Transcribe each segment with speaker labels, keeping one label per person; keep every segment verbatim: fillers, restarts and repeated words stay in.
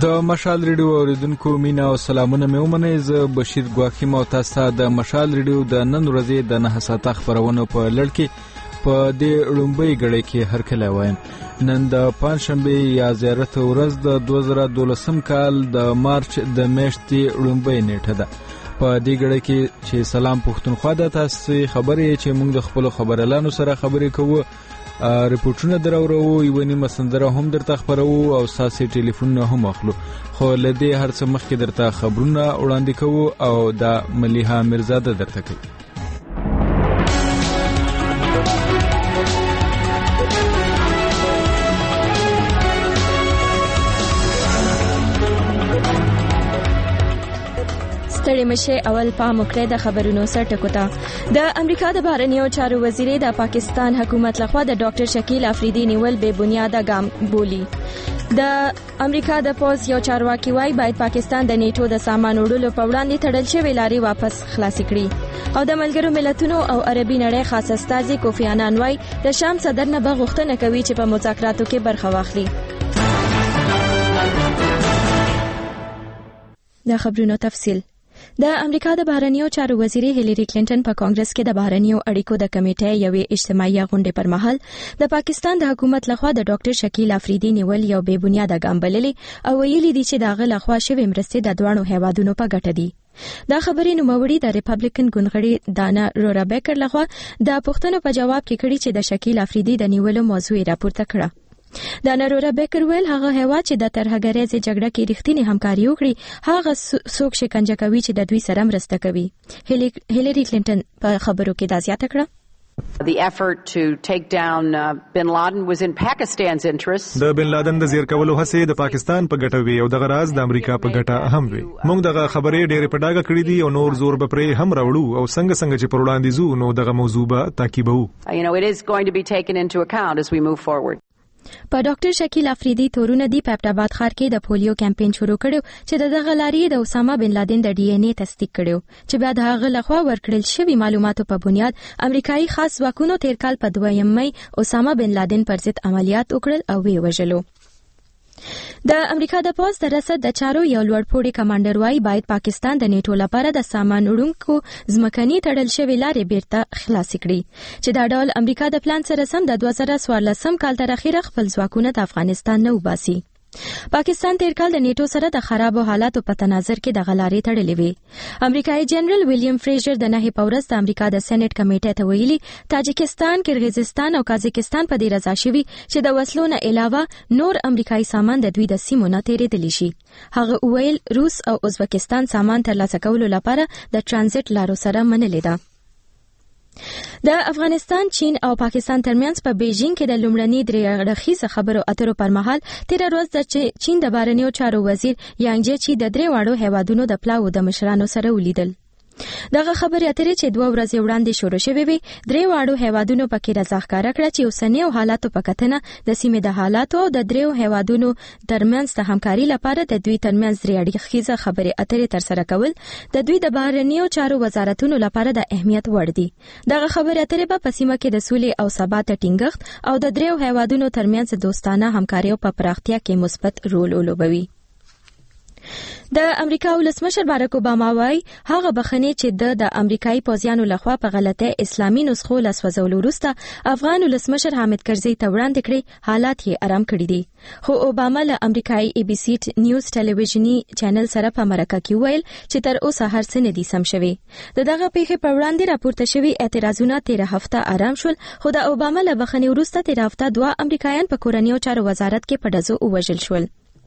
Speaker 1: د مشال ریډیو اوریدونکو مینا او سلامونه مې ومنئ. زه بشیر ګواکي مو تاسو ته د مشال ریډیو د نن ورځې د نه ساعته خبرونو په لړ کې په دې لومبۍ غړې کې هرکلی وایم. نن د پنځشنبه یا زیارت ورځ د دوه زره دولسم کال د مارچ د میاشتې لومبۍ نیټه ده. په دې غړې کې چې سلام پښتونخوا د تاسو خبرې چې موږ د خپل خبرلانو سره خبرې کوو، ریپورتونه دراورو، یو نیمه سندره هم درته خبرو او ساسي ټلیفون هم اخلو. خو لدې هر څه مخکې درته خبرونه وړاندې کوو او د ملیحه میرزاده درته کوي.
Speaker 2: ستړي مشه اول پام وکړئ د خبرونو سر ټکو ته. د امریکا د بهرنیو چارو وزیر د پاکستان حکومت لخوا د ډاکټر شکیل افریدي نیول بے بنیاده ګام بولی. د امریکا د پوز یو چارواکي وايي باید پاکستان د نیټو د سامان وړلو په وړاندې تړل شوی لارې واپس خلاص کړي. او د ملګرو ملتونو او عربي نړۍ خاص استازي کوفی عنان وايي د شام صدر نه بغوښتنه کوي چې په مذاکراتو کې برخه واخلي. د خبرونو تفصیل. د امریکا د بهرنیو چارو وزیر هیلری کلینټن په کانګرس کې د بهرنیو اړیکو د کمیټې یوې اجتماعي غونډې پر مهال د پاکستان د حکومت لخوا د ډاکټر شکیل افریدي نیول یو بے بنیاده ګام بللی او ویلي دي چې دغه لخوا شوی مرستې د دوه هیوادونو په ګټه دي. دا خبرې نوموړي د ریپبلیکن ګوندغړي دانا رورا بیکر لخوا د پښتنو په جواب کې کړي چې د شکیل افریدي د نیولو موضوع راپورته کړه. د نارورا بیکر ویل هغه هیواد چې د ترهګریزې جګړه کې رښتینی همکاري وکړي هغه څوک شکنجه کوي چې د دوی سره مرسته کوي. هیلری کلینټن په خبرو کې دا زیاته کړه.
Speaker 3: The effort to take down uh, bin Laden was in Pakistan's interest.
Speaker 4: د بن لادن د زیر کولو هڅې د پاکستان په ګټه وي او د غراز د امریکا په ګټه هم وي. موږ دغه خبرې ډېرې په ډاګه کړې دي او نور زور به پرې هم راوړو او څنګه څنګه چې پر وړاندې ځو نو دغه موضوع به تعقیبو.
Speaker 3: You know, it is going to be taken into account as we move forward.
Speaker 2: په ډاکټر شکیل افریدي تورونه دی په ابټاباد ښار کې د پولیو کمپاین شروع کړو چې د دغه لارې د اسامه بن لادن د ډي ان اي تصدیق کړو چې بیا د هغه لخوا ورکړل شوی معلوماتو په بنیاد امریکایي خاص ځواکونو تیر کال په دویم مې اسامه بن لادن پر ضد عملیات وکړل او وی وژلو. د امریکا د پوز د رسد د چارو یو لوړپوړي کمانډر وايي باید پاکستان د نیټو لپاره د سامان وړونکو ځمکني تړل شوی لارې بیرته خلاص کړي چې دا ډول امریکا د پلان سره سم د دوه زره څوارلسم کال تر اخره خپل ځواکونه د افغانستان نه وباسي. پاکستان تیر کال د نیټو سره د خرابو حالاتو په تناظر کې د غلارې تړلې وي. امریکایي جنرال ویلیام فریزر د نهي پورس د امریکا د سېنات کمیټې ته ویلي تاجکستان، کرغیزستان او قازقستان په دې رضا شوي چې د وسلو نه علاوه نور امریکایي سامان د دوی د سیمو نه تیرېدلی شي. هغه ویل روس او ازبکستان سامان ترلاسه کولو لپاره د ترانزیت لارو سره منلې ده. د افغانستان، چین او پاکستان ترمنځ په بیجینګ کې د لومړني درې اړخیزه خبرو اترو پر مهال تیر ورځ د چین د بهرنیو چارو وزیر یانګ جی د درې واړو هیوادونو د پلاو د مشرانو سره ولیدل. دغه خبرې اترې چې دوه ورځې وړاندې شروع شوې وي درې واړو هیوادونو پکې رضا ښکاره کړه چې اوسنیو حالاتو په کتنه د سیمې د حالاتو او د دریو هیوادونو ترمنځ د همکاري لپاره د دوی ترمنځ درې اړخیزه خبرې اترې ترسره کول د دوی د بهرنیو چارو وزارتونو لپاره د اهمیت وړ دي. دغه خبرې اترې په سیمه کې د سولې او ثبات ټینګښت او د دریو هیوادونو ترمنځ دوستانه همکاري په پراختیا کې مثبت رول ولوبوي. د امریکا ولسمشر باراک اوباما وايي هغه بخښنې چې د د امریکایي پوځیانو لخوا په غلطه اسلامي نسخو لاسوځولو وروسته افغان ولسمشر حامد کرزي ته وړاندې کړي حالات یې آرام کړي دي. خو اوباما له امریکایي ای بي سي نیوز ټلویزیونی چینل سره په مرکه کې ویل چې تر اوسه هر څه نه دي سم شوي. د دغه پیښې پر وړاندې راپورته شوي اعتراضونه تیر هفته آرام شول خو د اوباما له بخښنې وروسته تیر هفته دوه امریکایان په کورنیو چارو وزارت کې په ډزو ووژل شول.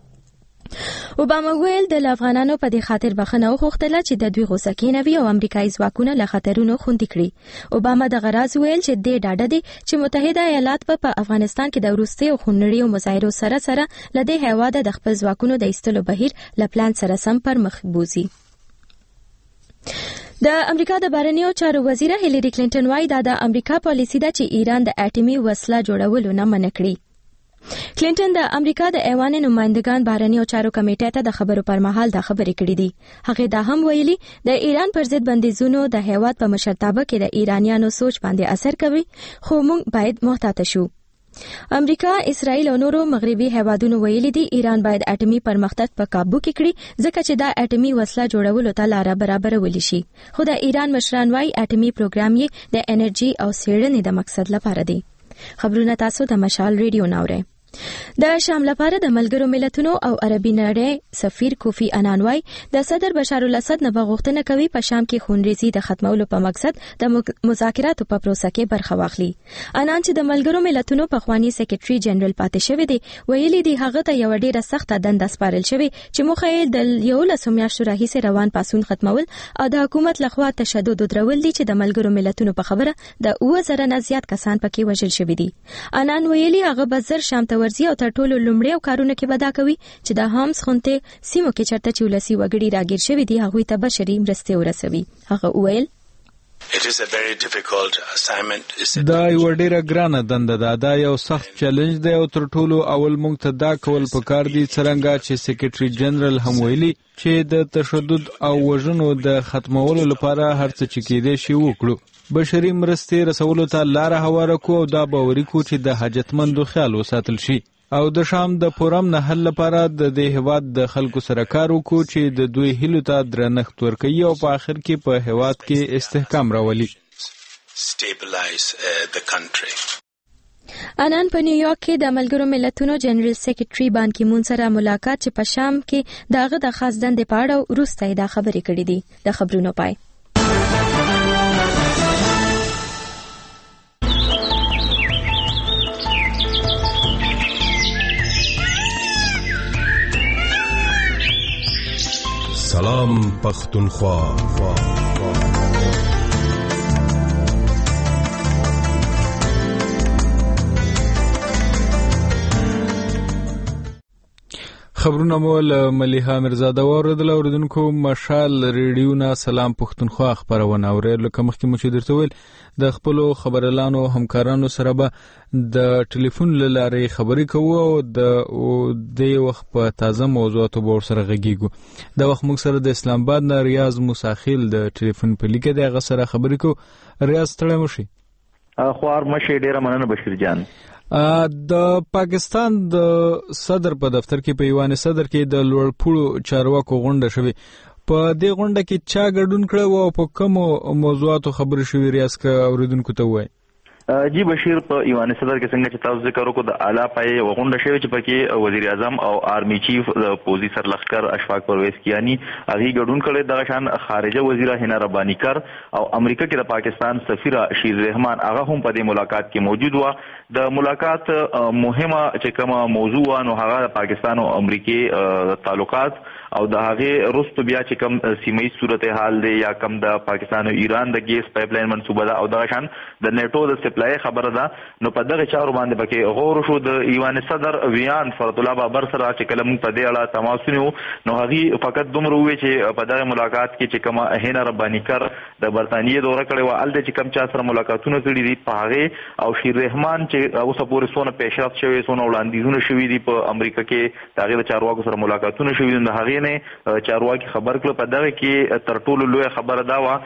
Speaker 2: اوباما ویل د افغانانو په دې خاطر بخښنه وغوښتله چې د دوی غوسه کینوي او امریکایي ځواکونه له خطرونو خوندي کړي. اوباما د غراز ویل چې د ډاډه دي چې متحده ایالات په افغانستان کې د وروستیو خونړیو مظاهرو سره سره له دې هیواده د خپل ځواکونو د ایستلو بهیر له پلان سره سم پر مخ بوزي. د امریکا د بهرنیو چارو وزیر هیلری کلینټن وايي دا د امریکا پالیسي ده چې ایران د اټومي وسله جوړولو نه منع کړي. کلینټن د امریکا د ایوان نمائندگان بهرنیو چارو کمیټې ته د خبرو پر مهال دا خبرې کړې دي. هغه دا هم ویلي د ایران پر ضد بندیزونو د هیواد په مشرتابه کې د ایرانیانو سوچ باندې اثر کوي خو موږ باید محتاط شو. امریکا، اسرائیل او نورو مغربي هیوادونو ویلي دي ایران باید اټومي پرمختګ په قابو کې کړي ځکه چې دا اټومي وسله جوړولو ته لاره برابرول شي. خو د ایران مشران وايي اټومي پروګرام یې د انرژي او څېړنې د مقصد لپاره دی. خبرونه تاسو د مشال ریډیو ناوړئ. د شام لپاره د ملګرو ملتونو او عربي نړۍ سفیر کوفی انان وايي د صدر بشار الاسد نه غوښتنه کوي په شام کې خونریزي د ختمولو په مقصد د مذاکراتو په پروسه کې برخه واخلي. انان چې د ملګرو ملتونو په خواني سیکریټري جنرال پاتې شوی دی ویلي دی هغه ته یو ډیره سخته دنده سپارل شوی چې مخه یې د یو لسو میاشتو راهیسې روان پاسون ختمول او د حکومت لخوا تشدد درول دي چې د ملګرو ملتونو په خبره د اوه زره نه زیات کسان پکې وژل شوي دي. انان ویلي هغه بزر شام ته ورځي او تر ټولو لومړی او کارونه کې ودا کوي چې د هامس خونته سیمو کې چرته چې ولسی وګړي راګیر شوی دي هغه ته بشري مرسته ورسوي. هغه ویل
Speaker 1: دا یو ډیره ګرانه دنده ده. دا یو سخت چیلنج دی او تر ټولو اول موږ ته دا کول پکار دي څنګه چې سیکریټري جنرال هم ویلي چې د تشدد او وژنو د ختمولو لپاره هر څه چې کېدای شي وکړو. بشري مرستې رسولو ته لاره هواره کو او دا باوري کو چې د حاجتمندو خیال وساتل شي او د شام د پورم نه حل لپاره د دې هیواد د خلکو سره کار وکړو چې د دوی هیلو ته درنښت ورکوي او په آخر کې په هیواد کې استحکام راولي.
Speaker 2: انان په نیویارک کې د ملګرو ملتونو جنرال سیکریټري بان کی مون سره ملاقات چې په شام کې داغه د خاص دندې په اړه وروسته دا خبرې کړې دي. د خبرونو پای
Speaker 5: سلام پختونخوا.
Speaker 1: خبرونه مو له ملیحه مرزاده واوریدل. اوریدونکو مشال ریډیو نه سلام پختونخوا خبرونه اورئ. لکه مخکې مو چې درته ویل د خپلو خبرلانو همکارانو سره به د ټلیفون له لارې خبرې کوو او د دې وخت په تازه موضوعاتو به ورسره غږیږو. دا وخت موږ سره د اسلام آباد نه ریاض موساخیل د ټلیفون په لیکه د هغه سره خبرې کوو. ریاض ستړی مو شي.
Speaker 6: خوار مشه ډیره مننه بشیر جان.
Speaker 1: د پاکستان د صدر په دفتر کې په ایوان صدر کې د لوړپوړو چارواکو غونډه شوې. په دې غونډه کې چا ګډون کړو او په کومو موضوعاتو خبرې شوې ریاض کا اوریدونکو ته وایي؟
Speaker 6: جی بشیر په ایوان صدر کې څنګه چې تاسو ذکر وکړو د اعلی پای غونډه شوې چې پکې وزیر اعظم او آرمی چیف د پوزي سرلخکر اشفاق پرویز کیانی هغه ګډون کړي. د شان خارجه وزیر هنا ربانی کر او امریکا کې د پاکستان سفیر شیر رحمان هغه هم په دې ملاقات کې موجود و. د ملاقات مهمه چې کومه موضوع نو هغه پاکستان او امریکای تعلقات او د هغه رستو بیا چې کوم سیمې صورتحال دی یا کوم د پاکستان او ایران د ګیس پایپ لاین منصوبه ده او د شان د نیټو د سپلای خبره ده. نو په دغه چارو باندې پکې غور شو. د ایوان صدر ویان فرت الله بابر سره چې کلم په دې اړه تماس نیو نو هغه فقط دومره وی چې په دغه ملاقات کې چې کومه هنا ربانی کر د برتانیې دوره کړې و ال د چې کوم چا سره ملاقاتونه کړې دي په هغه او شیر رحمان چې اوس پورې سونه پیشرفت شوی سونه وړاندیزونه شوی دي په امریکا کې دغه چارواکو سره ملاقاتونه شوی دي. هغه نه چارواکي خبر کړ په دغه کې تر ټولو لوی خبره دا و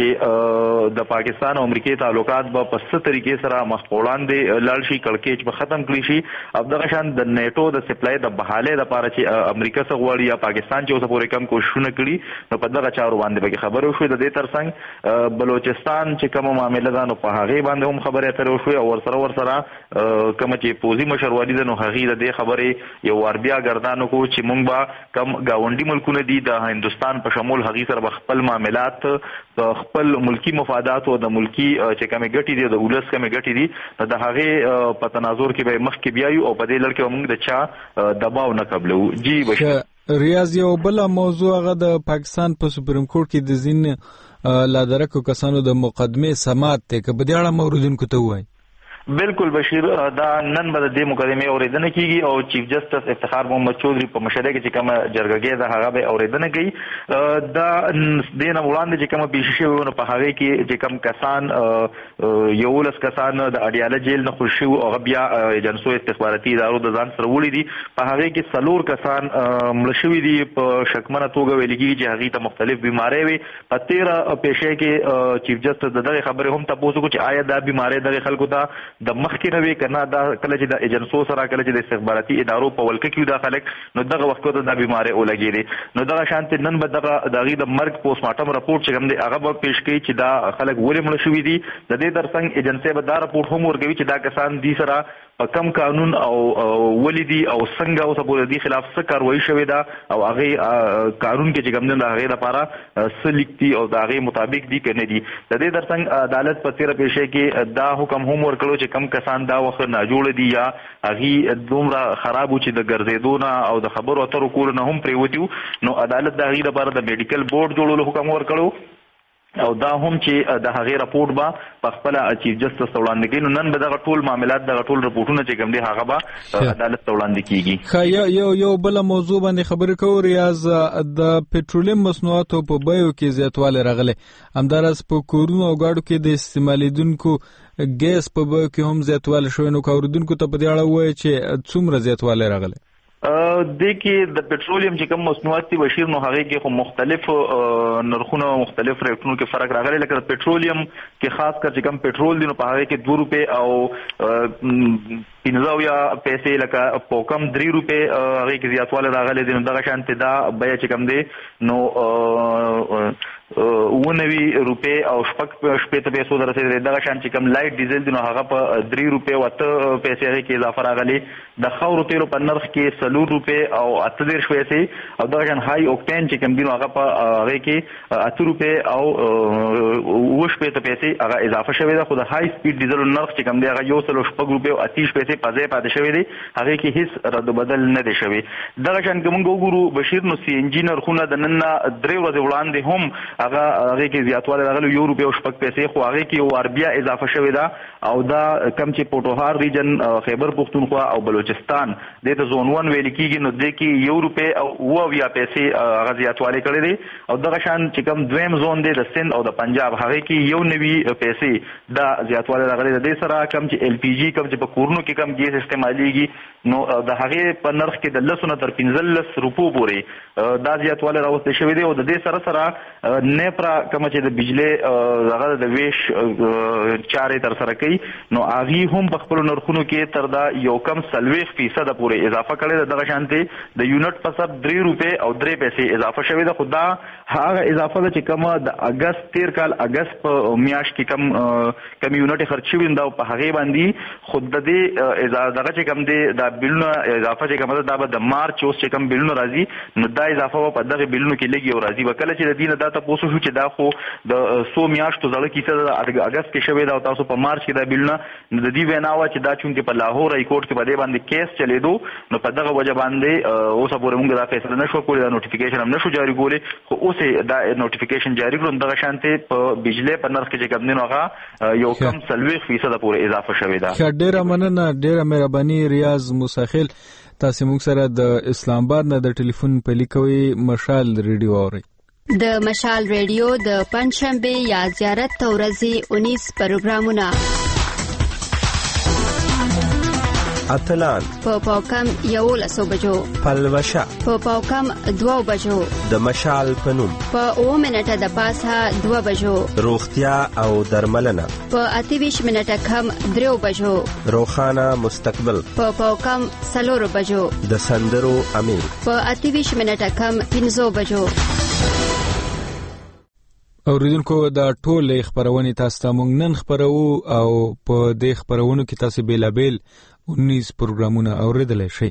Speaker 6: چې د پاکستان او امریکای تعلقات به په ست طریقې سره مخ وړاندې لاړ شي کړکېچ به ختم کړي شي او دغه شان د نیټو د سپلای د بحاله لپاره چې امریکا څخه غواړي یا پاکستان چې اوس پورې کم کوششونه کړي نو په دغه چارو باندې به خبرو شو. د دې ترڅنګ بلوچستان چې کوم معاملې ده نو په هغه باندې هم خبرې اترې شوې او ورسره ورسره کوم چې پوزي مشروالي ده نو هغه د دې خبرې یو ور بیا ګردانو کو چې مونږ به کم گاونډي ملکونه دي د هندستان په شمول هغه سره خپل معاملات د خپل ملکی مفادات او د ملکی چې کومه ګټي دي د ولس کومه ګټي دي د هغه په تناظر کې به مخ کې بیايو او په دې لړ کې موږ د چا دباو نه قبلو. جی بشیر
Speaker 1: ریاض یو بل موضوع هغه د پاکستان په سپریم کورټ کې د ځین لادرکو کسانو د مقدمه سماعت ته کې په دې اړه موردونکو ته وایي.
Speaker 6: بالکل بشیر دا نن به د مقدمه اوریدنه کیږي او چیف جسټس افتخار محمد چودھری په مشرۍ کې چې کوم جرګه ده هغه به اوریدنه کوي. دا د نه وړاندې چې کوم پیښې وونه په هغه کې چې کوم کسان یو لس کسان د اډیاله جیل نه خوشي او بیا ایجنسو استخباراتي ادارو د ځان سره وړي دي په هغه کې څلور کسان مړ شوي دي په شکمنه توګه ویل کېږي چې هغه ته مختلف بیماری وي. په تیره پیښې کې چیف جسټس دغه خبره هم تاسو کو چې آیا دا بیماری د خلکو ته د مخکې نه وي کنه دا کله چې د ایجنسو سره کله چې د استخباراتي ادارو په ولکه کې دا خلک نو دغه وخت ته د بیماری ولګېږي نو دغه شانت نن به دغه دغه د مرګ پوسټ مارټم راپورټ چې کوم دی هغه به پیش کړي چې دا خلک ولې مړ شوي دي د دې ترڅنګ ایجنسی به دا راپورټ هم ورکوي چې دا کسان دي سره په کم قانون او ولیدي او څنګه اوس په دې خلاف څه کاروایی شوې ده او هغه قانون کې چې کوم دی هغه لپاره څه لیکتي او دا هغه مطابق دي کنه دي د دې ترڅنګ عدالت په تیر پیښه کې دا حکم هم ورکړو چې کم کسان دا وخت نه جوړ دي یا هغه دومره خراب و چې د ګرځېدو نه او د خبرو اترو کول نه هم پریوتیو نو عدالت دا هغه لپاره د میډیکل بورډ جوړولو حکم ورکړو او دا هم چې د هغه راپورټ با په خپل چیف جسټس وړاندې کړي نو نن به دغه ټول معاملات دغه ټول راپورټونه چې کوم دي هغه به عدالت وړاندې کیږي
Speaker 1: خا یو یو بل موضوع باندې خبرې کوو ریاض د پېټرولیم مصنوعاتو په بیو کې زیاتوالی راغلی همدارس په کورونو او گاډو کې د استعمالیدونکو ګیس په بیو کې هم زیاتوالی شوی نو کاوردونکو ته په دې اړه وایي چې څومره زیاتوالی راغلی
Speaker 6: د کې د پېټرولیم چې کوم مصنوعات دي بشیر نو هغه کې خو مختلف نرخونه مختلف ریټونو کې فرق راغلی لکه د پېټرولیم کې خاص کر چې کوم پېټرول دي نو په هغه کې دوه روپے او پنځه یا پیسې لکه په کم درې روپے هغه کې زیاتوالی راغلی دي نو دغه شانت دا بیا چې کوم دی نو ونوي روپے او شپږ شپږ پیسو درسه دغه شان چې کوم لایټ ډیزل دي نو هغه په درې روپے وته پیسې هغه کې اضافه راغلی د خاورو تیلو په نرخ کې سلور روپے او اته دېرش پیسې او دغه شان هاي اوکټین چې کوم دي نو هغه په هغه کې اته روپے او اوه شپږ پیسې هغه اضافه شوی ده خو د هاي سپیډ ډیزل نرخ چې کوم دی هغه یو سل شپږ روپے او اتیش پیسې په ځای پاتې شوی دی هغه کې هیڅ رد بدل نه دی شوی دغه شان کوم وګورو بشیر نو سی انجینر خونه د نن درې ورځې وړاندې هم هغه هغه کې زیاتوالی راغلی یو روپے او شپږ پیسې خو هغه کې یو اربیا اضافه شوی ده او دا کم چې پوټوهار ریجن خیبر پختونخوا او بلوچستان د ته زون ون ویل کېږي نو د کې یو روپے او اوه یا پیسې هغه زیاتوالی کړی دی او دغه شان چې کوم دویم زون دی د سند او د پنجاب هغه کې یو نوي پیسې دا زیاتوالی راغلی دی سره کم چې ال پی جی کم چې په کورونو کې کم ګیس استعمالیږي نو د هغه په نرخ کې د لسو نه تر پنځلس روپو پورې دا زیاتوالی راوستل شوی دی او د دې سره سره نیپرا کوم چې د بجلی هغه د ویش چارې تر سره کوي نو هغه هم په خپل نرخونو کې تر دا یو کم سلويخ فیصد پورې اضافه کړي د دغه شانتي د یونټ په سر درې روپے او درې پیسې اضافه شوی د خدا هغه اضافه چې کوم د اگست تیر کال اگست په میاشت کې کم کم یونټ خرچ شوی دا په هغه باندې خود د دې دغه چې کوم دی دا بلونه اضافه چې کوم دا د مارچ اوس چې کوم بلونه راځي نو دا اضافه په دغه بلونو کې لګي او راځي وکړه چې د دینه دا تاسو شو چې دا خو د سو میاشتو زړه کیسه د اگست کې شوی دا تاسو په مارچ کې دا بلونه د دې ویناوه چې دا چونکې په لاهور های کورټ کې باندې باندې کیس چلیدو نو په دغه وجه باندې اوس پورې موږ دا فیصله نشو کولای دا نوټیفیکیشن هم نشو جاری کولی خو اوس دا نوټیفیکیشن جاری کړو دغه شانته په بجلی په نرخ کې چې کوم نه هغه یو کم سلويخ فیصد پورې اضافه شوی دا
Speaker 1: ډیره مننه ډیره مهرباني ریاض موسیخیل تاسو موږ سره د اسلام آباد نه د ټلیفون په لیکوي مشال ریډیو اوري
Speaker 7: د مشال ریډیو د پنځشنبه یا زیارت تورزي انیس پروګرامونه
Speaker 8: اتلان
Speaker 7: په پاوکم یو لسو بجو
Speaker 8: پلوشا
Speaker 7: په پاوکم دو بجو
Speaker 8: د مشال پنوم
Speaker 7: په او منټه د پاسه دو بجو
Speaker 8: روغتیا او درملنه
Speaker 7: په اتیویش منټه کم درو بجو
Speaker 8: روخانه مستقبل
Speaker 7: په پاوکم سلور بجو
Speaker 8: د سندرو امیر
Speaker 7: په اتیویش منټه کم پنځو بجو
Speaker 1: اوریدونکو دا ټول خبرونه تاسو ته مونږ نن خبرو او په دې خبرونو کې تاسو بیلابل انیس پروګرامونه اوریدلای شئ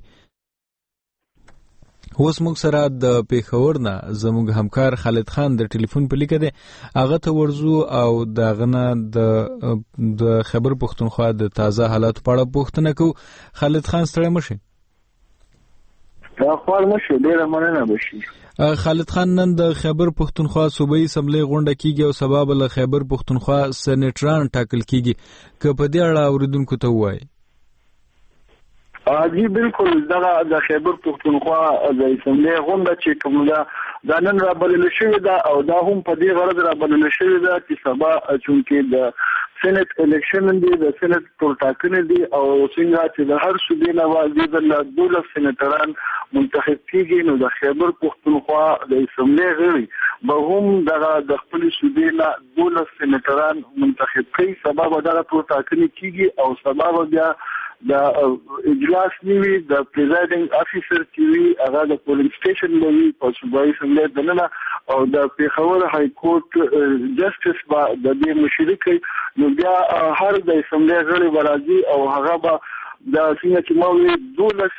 Speaker 1: اوس موږ سره د پیښور نه زموږ همکار خالد خان د ټلیفون په لیکه دی هغه ته ورزو او د غنه د د خبر پښتونخوا د تازه حالات په اړه پوښتنه کو خالد خان ستړی مشه
Speaker 9: دا خپل مشه ډیره مننه بشي
Speaker 1: خالد خان نن د خیبر پښتونخوا صوبایي اسمبلی غونډه کیږي او سبب له خیبر پښتونخوا سېنیټران ټاکل کیږي که په دې اړه اوریدونکو ته وایي
Speaker 9: اجي بالکل دغه د خیبر پښتونخوا د اسمبلی غونډه چې کوم دا د نن را بلل شوې ده او دا هم په دې غرض را بلل شوې ده چې سبا چونکې د سېنات الیکشن دی د سېنات ټول ټاکنې دي او څنګه چې د هر صوبې نه واځي د دولت سېناتران منتخب کیږي نو د خیبر پختونخوا د اسمبلی غړي به هم دغه د خپل صوبې نه دولس سېنیټران منتخب کوي. سبب دغه ټول ټاکنې کیږي او سبب بیا د اجلاس نیوي د پریزایډینګ افیسر کیوي هغه د پولینګ سټیشن لوي په صوبایي اسمبلی دننه او د پیښور های کورټ جسټس با د دې مشرکي نو بیا هر د اسمبلی غړي ورازي او هغه به د څنګه چې موږ دولس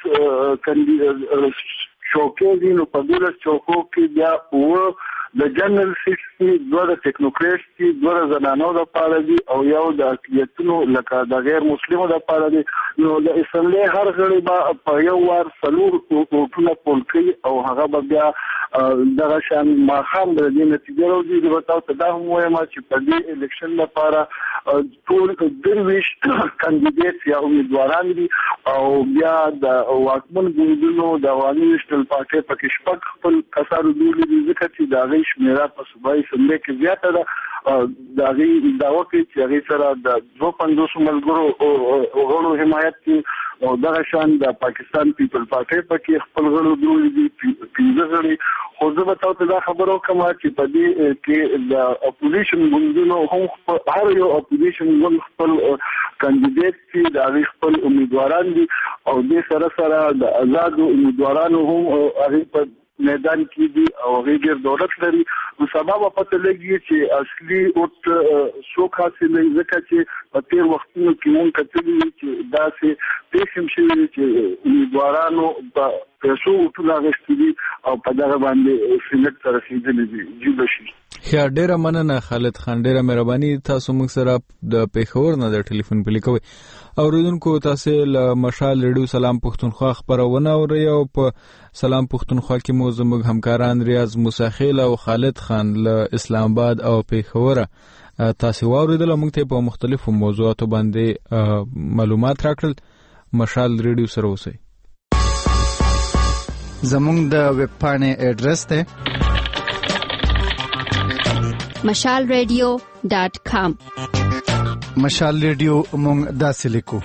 Speaker 9: کاندیدټ شوکې نو په دولس چوکو کې بیا و د جنرال سیټي دوه د ټیکنوکراسي دوه زنانو د پاره دي او یو د اقلیتونو لکه د غیر مسلمانو د پاره دي. نو د اسمبلی هر غړي به په یو وار څلور ووټونه پول کوي او هغه به بیا دغه شان ماښام د دې نتیجه راوځي. د وتاو ته دا هم وایم چې په دې الیکشن لپاره ټول درویش کاندیدټ یا امیدواران دي او بیا د واکمن ګوندونو د عوامي نېشنل پارټي په کې شپږ خپل کسانو دولي دي ځکه چې د هغې شمېره په صوبایي اسمبلی کې زیاته ده. د هغې دعوه کوي چې هغې سره د دوه پنځوسو ملګرو غړو حمایت کوي او دغه شان د پاکستان پیپل پارټي په کې خپل غړو دولي دي پنځه غړي. خو زه به تاسو ته دا خبره وکړم چې په دې کې د اپوزیشن ګوندونو هم هر یو اپوزیشن ګوند خپل کاندیدټ دي د هغې خپل امیدواران دي او دې سره سره د آزادو امیدوارانو هم هغې په میدان کې دي او هغې ډېر دولت لري. نو سبا به پته لګي چې اصلي اوټ څوک حاصلوي ځکه چې په تېر وختونو کې مونږ کتلي چې داسې پېښې هم شوي چې امیدوارانو په پیسو اوټونه اخیستي دي او په دغه باندې سینټ ته رسېدلي دي. جي بشیر
Speaker 1: ښه ډېره مننه خالد خان، ډېره مهرباني. تاسو موږ سره د پیښور نه د ټلیفون پلي کوئ. اوریدونکو تاسو له مشال ریډیو سلام پښتونخوا خبرونه اورئ او په سلام پښتونخوا کې مو زموږ همکاران ریاض موسیخیل او خالد خان له اسلام آباد او پیښور تاسو واوریدل. موږ ته په مختلفو موضوعاتو باندې معلومات راکړل. مشال ریډیو سره اوسئ.
Speaker 10: زموږ د ویب پاڼې اډرس دی
Speaker 7: مشال ریډیو ډاٹ کام.
Speaker 10: مشال ریډیو مونږ داسې لیکو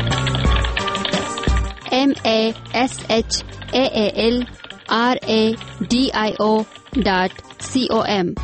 Speaker 7: M A S H A A L R A D I O dot C O M.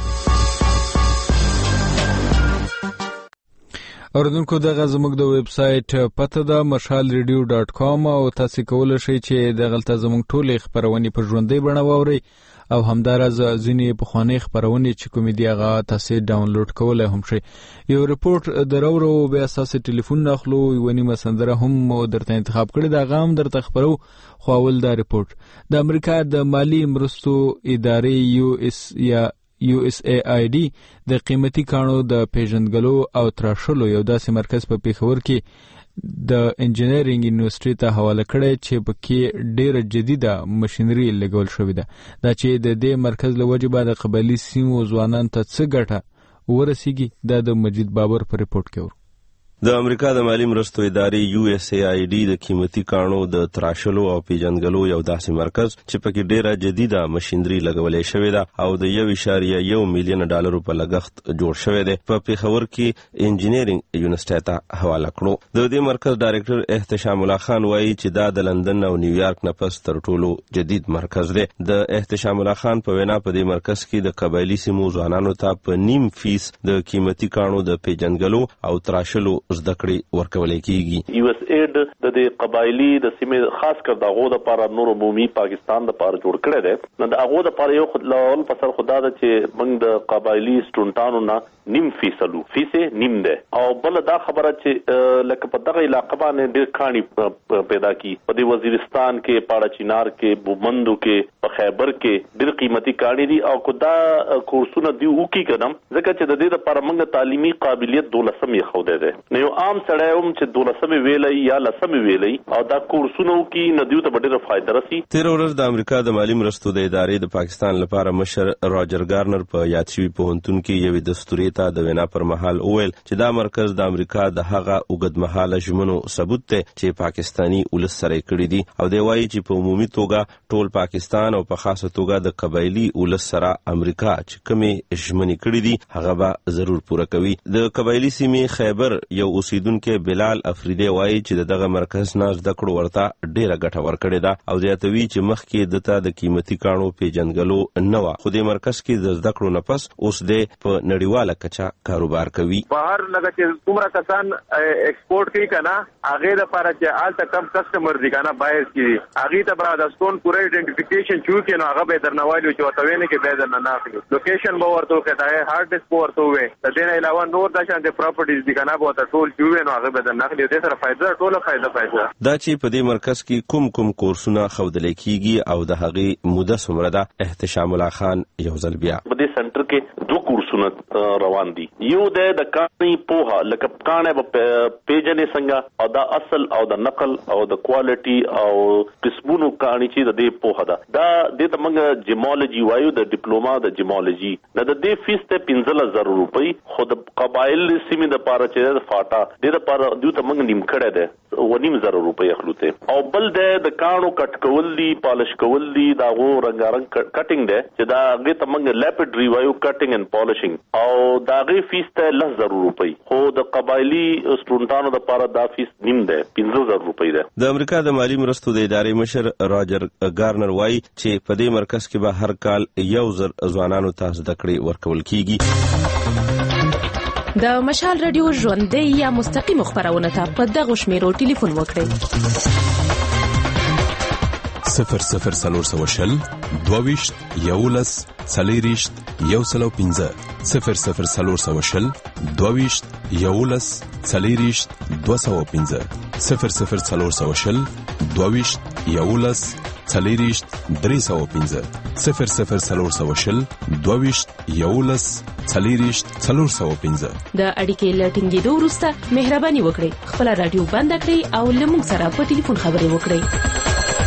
Speaker 1: اوردونکو دغه زموږ د ویب سټ پته ده مشال ریډیو ډاٹ کام او تاسو کولی شئ چې دغلته زموږ ټولې خبرونه په ژوندۍ بڼه واورئ او همدارز ځینې پخوانۍ خبرونه چې کومې دي هغه تاسو ډاونلوډ کولای هم شئ. یو ریپورت درورو بیا تاسو ټلیفون ناخلو یو نیمه سندره هم درته انتخاب کړی دا غام درته خبرو خو اول دا ریپورت د امریکا د مالی مرستو ادارې یو اس یا یو اس ای آی ډي د قیمتي کانو د پیژندګلو او تراشلو یو داسې مرکز په پیښور کې د انجینرینګ یونیورسيټي ته حواله کړی چې پکې ډېره جدیده ماشینري لګول شوې ده. دا چې د دې مرکز له وجې به د قبایلي سیمو ځوانانو ته څه ګټه ورسیږي دا د مجید بابر په ریپورت کې ورو.
Speaker 8: د امریکا د مالی مرستو ادارې یو اس ای آی ډي د قیمتي کانو د تراشلو او پیژندګلو یو داسې مرکز چې پکې ډېره جدیده ماشینري لګولې شوې ده او د یو اعشاریه یو میلیون ډالرو په لګښت جوړ شوی دی. په پیښور کې انجینرینګ یونیورسيټي ته حواله کړو. د دې مرکز ډایرکټر احتشام الله خان وایي چې دا د لندن او نیویارک نه پس تر ټولو جدید مرکز دی. د احتشام الله خان په وینا په دې مرکز کې د قبایلي سیمو ځوانانو ته په نیم فیس د قیمتي کانو د پیژندګلو او تراشلو زده کړې ورکولې کیږي.
Speaker 11: یو اس ایډ د دې قبایلی د سیمې خاص کر د هغو دپاره نور عمومي پاکستان دپاره جوړ کړی دی. نو د هغو دپاره یو لول پسر خدا ده چې موږ د قبایلي سټوډنټانو نه نیم فیصلو فیسې نیم دی او بل دا خبره چې لکه په دغه علاقه باندې ډېر کاڼي پیدا کی. په دې وزیرستان کې پاړه چینار کې بومندو کې په خیبر کې ډېر قیمتي کاڼي دي او کو دا کورسونه دی وکي کدم ځکه چې د دې لپاره موږ تعلیمي قابلیت دولسم یې خوده ده. نو یو عام سړی هم چې دولسم ویلې یا لسم ویلې او دا کورسونه وکي نه دیو ته ډېر فائدہ رسي.
Speaker 8: تیر ورځ د امریکا د مالی مرستو د ادارې د پاکستان لپاره مشر راجر گارنر په یاد شوي پوهنتون کې یو دستوري ته د وینا پر مهال وویل چې دا مرکز د امریکا د هغه اوږدمهاله ژمنو ثبوت دی چې پاکستانی ولس سره کړی دي او دی وایي چې په عمومي توګه ټول پاکستان او په خاصه توګه د قبایلی ولس سره امریکا چې کومې ژمنې کړې دي هغه به ضرور پوره کوي. د قبایلی سیمې خیبر یو یو اوسیدونکو بلال افریدی وایي چې دغه مرکز نه زده کړو ورته ډیره ګټه ورکړې ده او زیاتوي چې مخکې دته د قیمتي کاڼو پیژندګلو نه و خو د مرکز کې د زده کړو نه پس اوس د په نړیواله کچه کاروبار کوي.
Speaker 12: بهر لکه چې څومره کسان ایکسپورټ کوي کنه هغه د لپاره چې آلته کم کسٹمر دي کنه بایز کې هغه ته به د ستون پوره ایډنټیفیکیشن چو کې نو هغه به درنوالو چې وته ویني کې به درنه نه اخلي لوکیشن به ورته کړه هارد ډیسک ورته وي د دې نه علاوه نور د شان د پراپرټیز دي کنه به ته ټول چو نو هغه به درنه اخلي د سره فائدہ ټول فائدہ فائدہ
Speaker 8: دا چې په دې مرکز کې کوم کوم کورسونه خودل کیږي او د هغه موده سمره ده احتشام الله خان یو ځل بیا
Speaker 11: په دې سنټر کې دوه کورسونه روان دي یو د کاني پوها لکه کانه پیجنې څنګه او دا اصل او د نقل او د کوالټي او قسمونو کاني چې د دې پوها ده دا د تمنګ جیمولوژي وایو د ډیپلوما د جیمولوژي د دې فیس ته پنځه هزار روپۍ خو د قبایل سیمې د پاره چې د فاټا د لپاره دوی تمنګ نیم کړه ده و نیم زره روپۍ اخلوته او بل د کانو کټ کول دي پالش کول دي دا غو رنگارنګ کټینګ ده چې دا غي تمنګ لیپډ ریوایو کټینګ اند پالشینګ او دا غي فیس ته لس زره روپۍ خو د قبایلی سټوډنټانو د پاره دا فیس نیم ده پنځه زره روپۍ ده.
Speaker 8: د امریکا د مالی مرستو د ادارې مشر راجر ګارنر وایي چې په دې مرکز کې به هر کال یو زر ځوانانو ته زده کړې ورکول کیږي.
Speaker 13: د مشال رادیو ژوندۍ یا مستقیم خبرونه ته په دغه شمیرو ټلیفون وکړئ
Speaker 5: صفر صفر سلور سو شل دوویشت یولس څلېرویشت یو سلو پنځه صفر صفر سلور سو شل دوویشت یولس څلېرویشت دوه سوه پنځه صفر صفر سلور سو شل دوویشت یولس څلېرویشت درې سوه پنځه صفر صفر سلور سو شل دوویشت یولس څلېرویشت څلور سوه پنځه.
Speaker 13: د اړیکې له ټینګېدو وروسته مهرباني وکړئ خپله راډیو بنده کړئ او له موږ سره په ټلیفون خبرې وکړئ.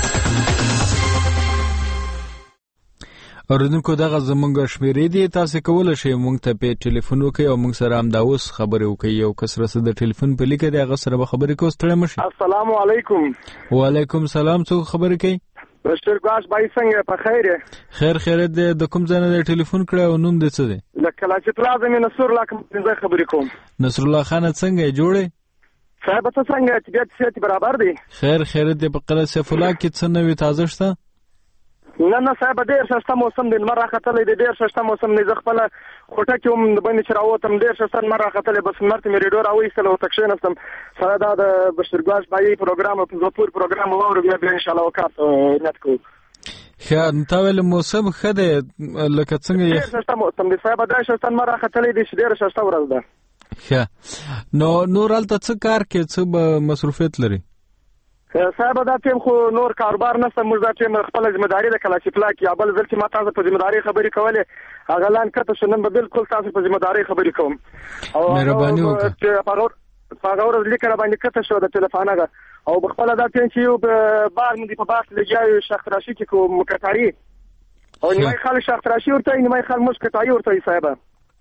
Speaker 1: اوریدونکو دغه زمونږ شمیرې دي تاسو کولای شئ موږ ته په ټلیفون وکړئ او موږ سره هم دا اوس خبرې وکړئ یو کس رسد د ټلیفون په لیکه دی هغه سره به خبرې کوو ستړی مشي.
Speaker 14: السلام علیکم.
Speaker 1: وعلیکم سلام څوک خبرې کوي؟
Speaker 14: بشیر ګاش بای څنګه په خیر
Speaker 1: خیر خیر دې د کوم ځای نه ټلیفون کړو او نوم دې څه دی؟
Speaker 14: د کلاچ پلازا مې نصر الله کوم څنګه خبرې کوم.
Speaker 1: نصر الله خان څنګه جوړې؟
Speaker 14: صاحب ته څنګه طبيعت صحت برابر دی؟
Speaker 1: خیر خیر دې په قلعه سیف الله کې څه نوې تازه شته؟
Speaker 14: نه نه صاحب ډېر شسته موسم دی لمر راختلی دی ډېر شسته موسم دی زه خپله خوټه کې هم د بندې چې راووتم ډېر شسته لمر راختلی بس لمر ته مې ریډیو راوایستل او ته کښېنستم سره دا د بشرګاش بایي پروګرام او زپور پروګرام واورو بیا بیا انشاءالله وکات نیت کوو.
Speaker 1: ښه نو تا ویل موسم ښه دی لکه څنګه
Speaker 14: ډېر شسته موسم دی صاحب ډېر شسته لمر راختلی دی چې ډېره شسته ورځ ده.
Speaker 1: ښه نو نور هلته څه کار کې څه به مصروفیت لري؟
Speaker 14: صاحب دا ټیم خو نور کاروبار نشته موږ دا ټیم خپل ذمہداري د کلاچی پلا کې بل ځل چې ما تاسو په ذمہداري خبرې کولې هغه لان کته شنن به بالکل تاسو په ذمہداري خبرې کوم
Speaker 1: او مهرباني وکړه
Speaker 14: چې هغه هغه لیکره باندې کته شو د ټلیفون هغه او بخپل دا ټیم چې یو بار مې په باس لګیاو شخص راشي چې کوم مکتاري او نیمه خال شخص راشي ورته نیمه خال مشکتاري ورته صاحب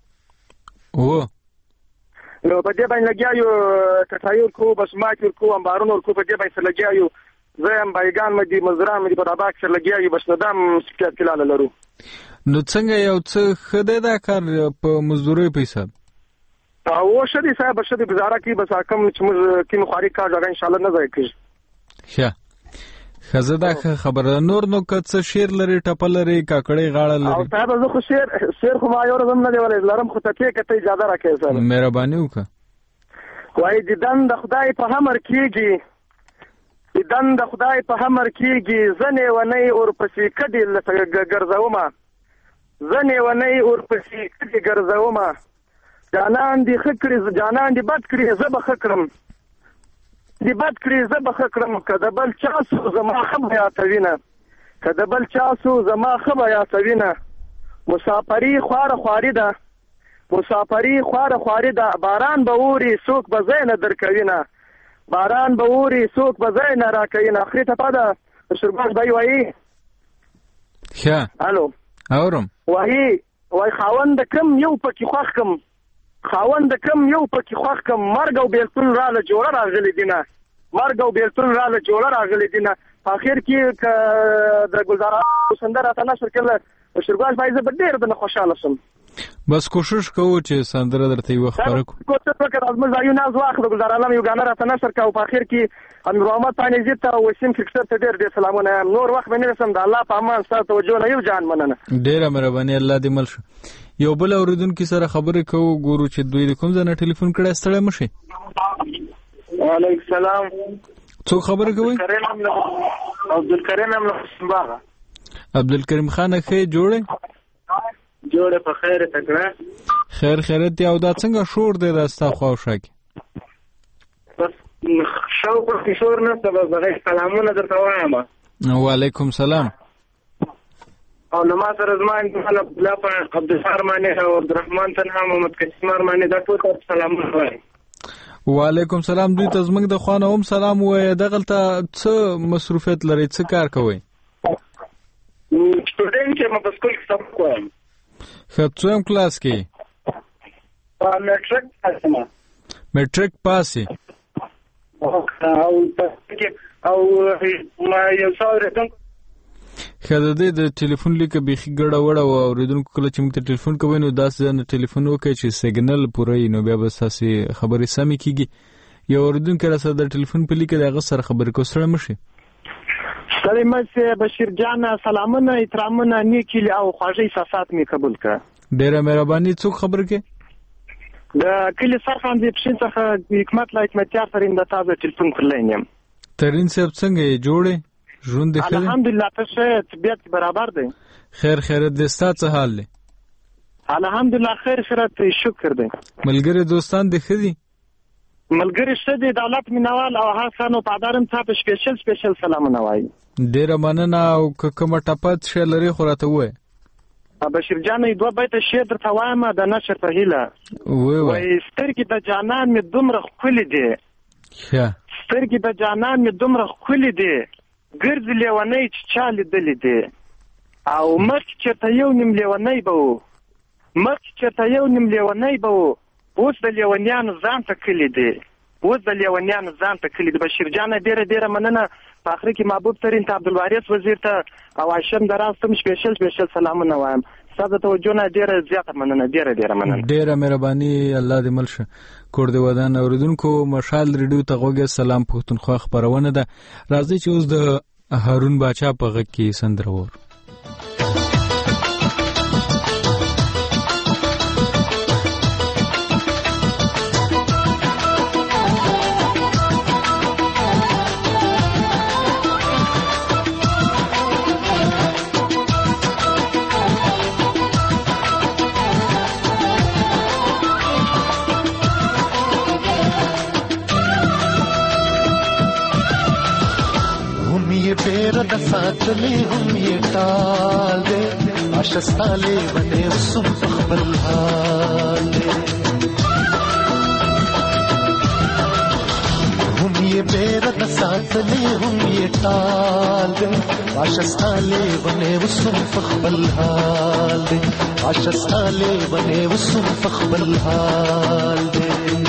Speaker 1: او
Speaker 14: نو په دې باندې لګیاو کټایور کو بس ماکر کو امبارونو کو په دې باندې لګیاو زه هم بایګان مې مزرام دې په داباک سره لګیاو بس ندم سکیات کلاله لرو.
Speaker 1: نو څنګه یو څه خدای دا کار په مزدوري پیسې
Speaker 14: او شدي صاحب شدي گزاره کی بس کم چې موږ کیم خاري کار ځای ان شاء الله نه ځای کیږي.
Speaker 1: ښه خزه خبره نور نو کڅ شیر لري ټپل لري کاکړې غاړه لري
Speaker 14: او صاحب زه خو شیر شیر خو ما یو رزم نه دی ولې لرم خو ته کته اجازه راکې سره
Speaker 1: مهرباني وکړه.
Speaker 14: وای ددن د خدای په امر کیږي ددن د خدای په امر کیږي زنه ونی اور پسې کډی لته ګرځومه زنه ونی اور پسې کډی ګرځومه جانان دی خکړي جانان دی بد کړي زه به خکړم دی بد کړي زه به خکړم کده بل چاسو زما خبره یاتوینه کده بل چاسو زما خبره یاتوینه مسافری خواره خواري ده مسافری خواره خواري ده باران به اوري څوک به زینه درکوینه باران به اوري څوک به زینه راکوینه اخري ته پاده شرباش بای وایي
Speaker 1: ښه
Speaker 14: الو
Speaker 1: اورم
Speaker 14: وایي وای خاوند کم یو پکې خوښ کم خاوند کم یو پکې خوښ کم مرګ او بیلتون راله جوړه راغلی دینه مرګ او بیلتون راله جوړه راغلی دینه په اخر کې د ګلزار سندره ته نشر کړل شرګاش بای زه ډېر د خوشاله شم
Speaker 1: بس کوشش کوو چې سندره درته یو خبره کو
Speaker 14: کوشش وکړه زموږ ځایو ناز واخلو ګلزار عالم یو غاڼه راته نشر کاو په اخر کې امیر محمد ثاني زیت او وسیم فکسر ته ډېر ډېر سلامونه نور وخت باندې رسم د الله په امان ستاسو توجه نه یو جان مننه
Speaker 1: ډېره مهرباني الله دې مل شي یو بل اوریدونکو سره خبرې کوو ګورو چې دوی کوم ځای نه ټلیفون کړی ستړی مشي
Speaker 14: وعلیکم السلام
Speaker 1: څو خبرې کوي
Speaker 14: عبدالکریم هم باغ
Speaker 1: عبدالکریم خان ښه جوړه
Speaker 14: جوړه په خیر تکړه
Speaker 1: خیر خیرت او دا څنګه شور دی راستا خو شاکي
Speaker 14: بس شاو په شور نه څه به سلامونه درته وایم
Speaker 1: وعلیکم سلام
Speaker 14: او نو ما سره زمان ته بلا په عبدالشار معنی او عبدالرحمن تنها محمد کشمار معنی دا ټول سلامونه وایم
Speaker 1: وعلیکم سلام دوی ته زمنګ د خوانه هم سلام وای دغلته څه مصروفیت لري څه کار کوي
Speaker 14: سټوډنټ یم په سکول کې سبق وایم
Speaker 1: خڅوم کلاس کې
Speaker 14: په میټریک پاسه
Speaker 1: میټریک پاسه
Speaker 14: او او ما یو څاور ته
Speaker 1: خدای دې د ټلیفون لیک به خګړه وړه او اوریدونکو کله چې موږ ته ټلیفون کوي نو داسې نه ټلیفون وکړي چې سیګنل پوره نو بیا به ساسي خبرې سمې کیږي یو اوریدونکو سره د ټلیفون په لیک دغه سره خبرې کوسره مشي
Speaker 14: سلام مشه بشیر جان سلامونه احترامونه نیکی او خواږه احساسات می قبول کړه
Speaker 1: ډیره مهرباني څوک خبر کې
Speaker 14: د کلی سرخان دې پښین څخه حکمت لایک متیار ترين د تازه ټلیفون کړلینم
Speaker 1: ترين صاحب څنګه جوړه ژوند دې خیر
Speaker 14: الحمدلله ته طبيعت برابر دی
Speaker 1: خیر خیرت دې ستاسو حال دی
Speaker 14: الحمدلله خیر خیرت شکر دی
Speaker 1: ملګری دوستان دې خدي
Speaker 14: ملګری شه دې دولت مینوال او حسن او پادارم ته سپیشل سپیشل سلامونه وایي
Speaker 1: ډیره مننه او کومه ټپات شه لري خو راته وای
Speaker 14: بشیر جان دوه بیت شعر درته وایم د نشر په هیله
Speaker 1: وای
Speaker 14: وای سترګې د جانان می دومره خولې دي
Speaker 1: ښه
Speaker 14: سترګې د جانان می دومره خولې دي ګرځ لیونی چې چا لیدلې دي او مخ چېرته یو نیم لیونی به و مخ چېرته یو نیم لیونی به و اوس د لیونیانو ځان ته کلي دي اوس د لیونیانو ځان ته کلي دي بشیر جان ډیره ډیره مننه په اخر کې محبوب ترين ته عبدالوارث وزیر ته او هاشم دراستم سپیشل سپیشل سلامونه وایم ستاسو توجه نه ډیره زیاته مننه ډیره ډیره مننه
Speaker 1: ډیره مهرباني الله دې مل شه کور دې ودان اوریدونکو مشال ریډیو ته غوږه سلام پښتونخوا خبرونه ده راځي چې اوس د هارون باچا په غږ کې سندره وور
Speaker 15: د ساتلې هم یې ټال دې اشستاله بنه وسم خبر حال دې هم یې بیر د ساتلې هم یې ټال دې اشستاله بنه وسم خبر حال دې اشستاله بنه وسم خبر حال دې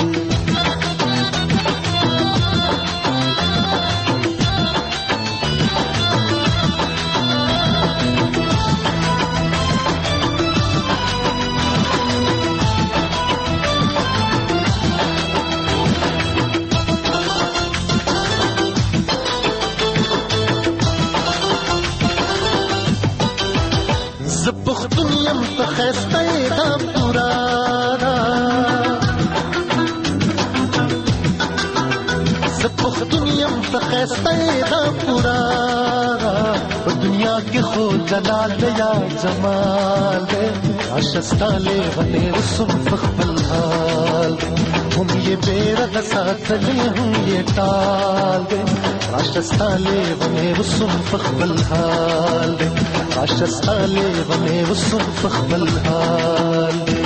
Speaker 15: جلال یا جمال دے اشستاله بنے وسم فخبل حال ہم یہ بیرد ساتلے ہم یہ ٹال دے اشستاله بنے وسم فخبل حال دے اشستاله بنے وسم فخبل حال دے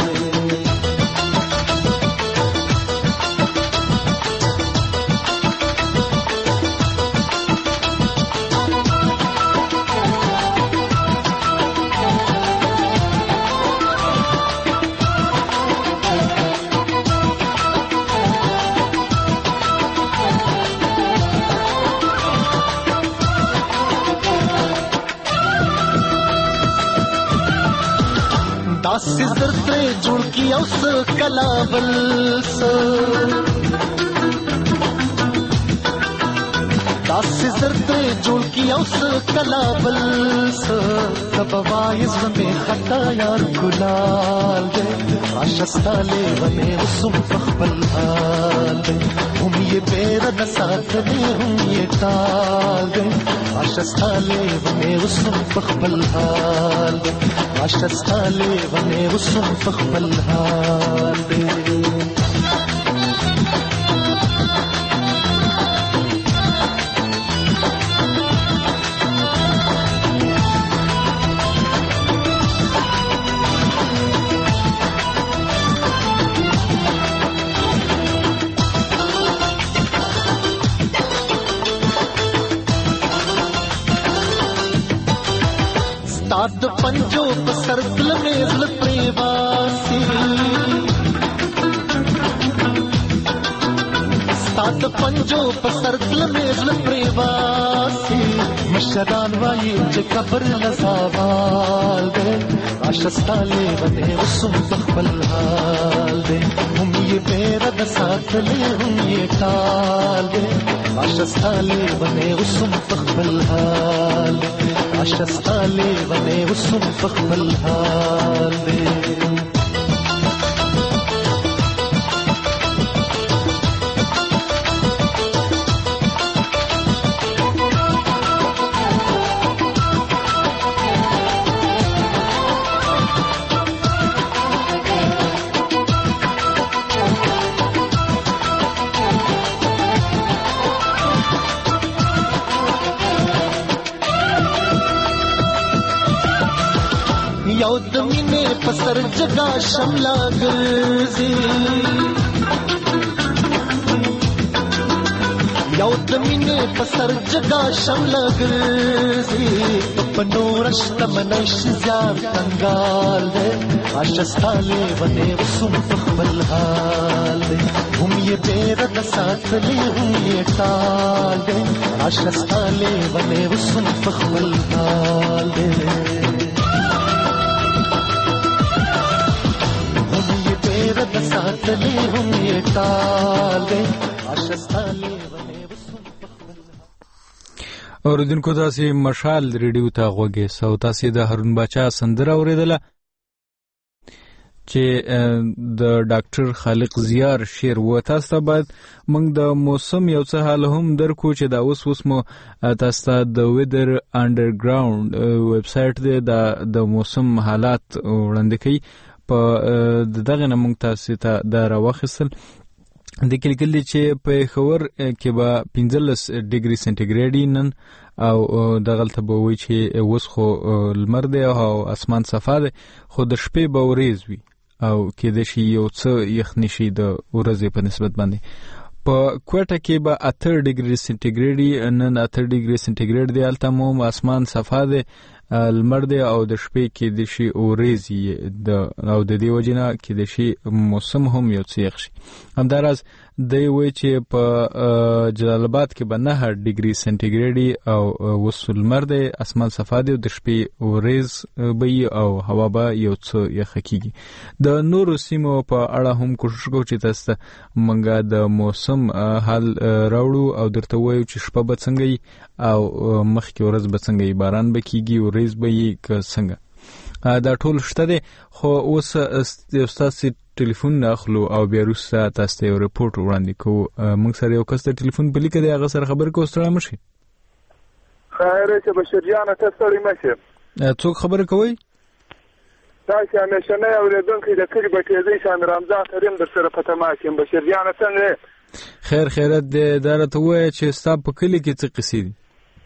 Speaker 15: داسې زر ترې جوړ کی او څه کلابل څه داسې زر ترې جوړ کی او څه کلابل څه تب وایز مې خطا یار ګلال دې عاشستا لیونې وسم خپل حال دې هم یې بیر د ساتلې هم یې ټال دې عاشستا لیونې وسم خپل حال دې عاشستا لیونې وسم خپل حال دې د پنجو په سرکل مې زړه پریواسي ستا د پنجو په سرکل مې زړه پریواسي مشران وایي چې قبر لزاوال دی عاشستا لیونې وسم خپل حال دی هم یې بیره د ساتلې هم یې ټال دی عاشستا لیونې وسم خپل حال دی عاشستا لیونې وسم خپل حال دی یو د مینې په سر جګا شمله ګرځي یو د مینې په سر جګا شمله ګرځي په نور شتمنۍ شي زیات کنګال دی عاشستا لیونې وسم خپل حال دی هم یې بیره د ساتلې هم یې ټال دی عاشستا لیونې وسم خپل حال دی
Speaker 1: اوریدونکو تاسې مشال ریډیو ته غوږی سو تاسې د هارون باچا سندره اوریدله چې د ډاکټر خالق زیار شعر و. تاسو ته باید موږ د موسم یو څه حال هم درکو چې دا اوس اوس مو تاسو ته د ویدر انډرګراوند ویب سایټ دی د موسم حالات وړاندې کوي. په دغه نه موږ تاسو ته دا راوخیستل د کلیکلي چې په خبر کې به پنځلس ډیګري سنټیګریډ نن او دغلته به وي چې اوس خو لمر دی او اسمان صفا دی خو د شپې به وریځ وي او کې د شي یو څه یخني شي د ورځې په نسبت باندې. په کوټه کې به اته ډیګري سنټیګریډ نن اته ډیګري سنټیګریډ دی هلته مو اسمان صفا دی لمر دی او د شپې کې د شي اوریځي د او د دې وجنه کې د شي موسم هم یو څه یخ شي. همداراز دی وی چې په جلال آباد کې به نه ډیګري سنټیګریډ او وسل لمر دی اسمان صفا دی د شپې اوریځ به او هوا به یو څه یخ کیږي. د نورو سیمو په اړه هم کوشش کوو چې تاسو منګه د موسم حال راوړو او درته وایو چې شپه به څنګه او مخکې ورځ به څنګه باران به کیږي ورځ به یې که څنګه دا ټول شته دي. خو اوس تاسو ټلیفون اخلو او بیا وروسته تاسو ته یو رپورټ وړاندې کوو. موږ سره یو کس ته ټلیفون بلی کړي هغه سره خبر کوو ستړی مشي.
Speaker 14: خیر شه بشیر جان ته ستړی مشي.
Speaker 1: څوک خبر کوي؟
Speaker 14: تاسو همیشه نه اوریدونکو د کلی بټېزي شان رمضان کریم در سره پته ماکم. بشیر جان څنګه؟
Speaker 1: خیر خیرت دې دارته وای چې ستاسو په کلی کې څه قصې دي؟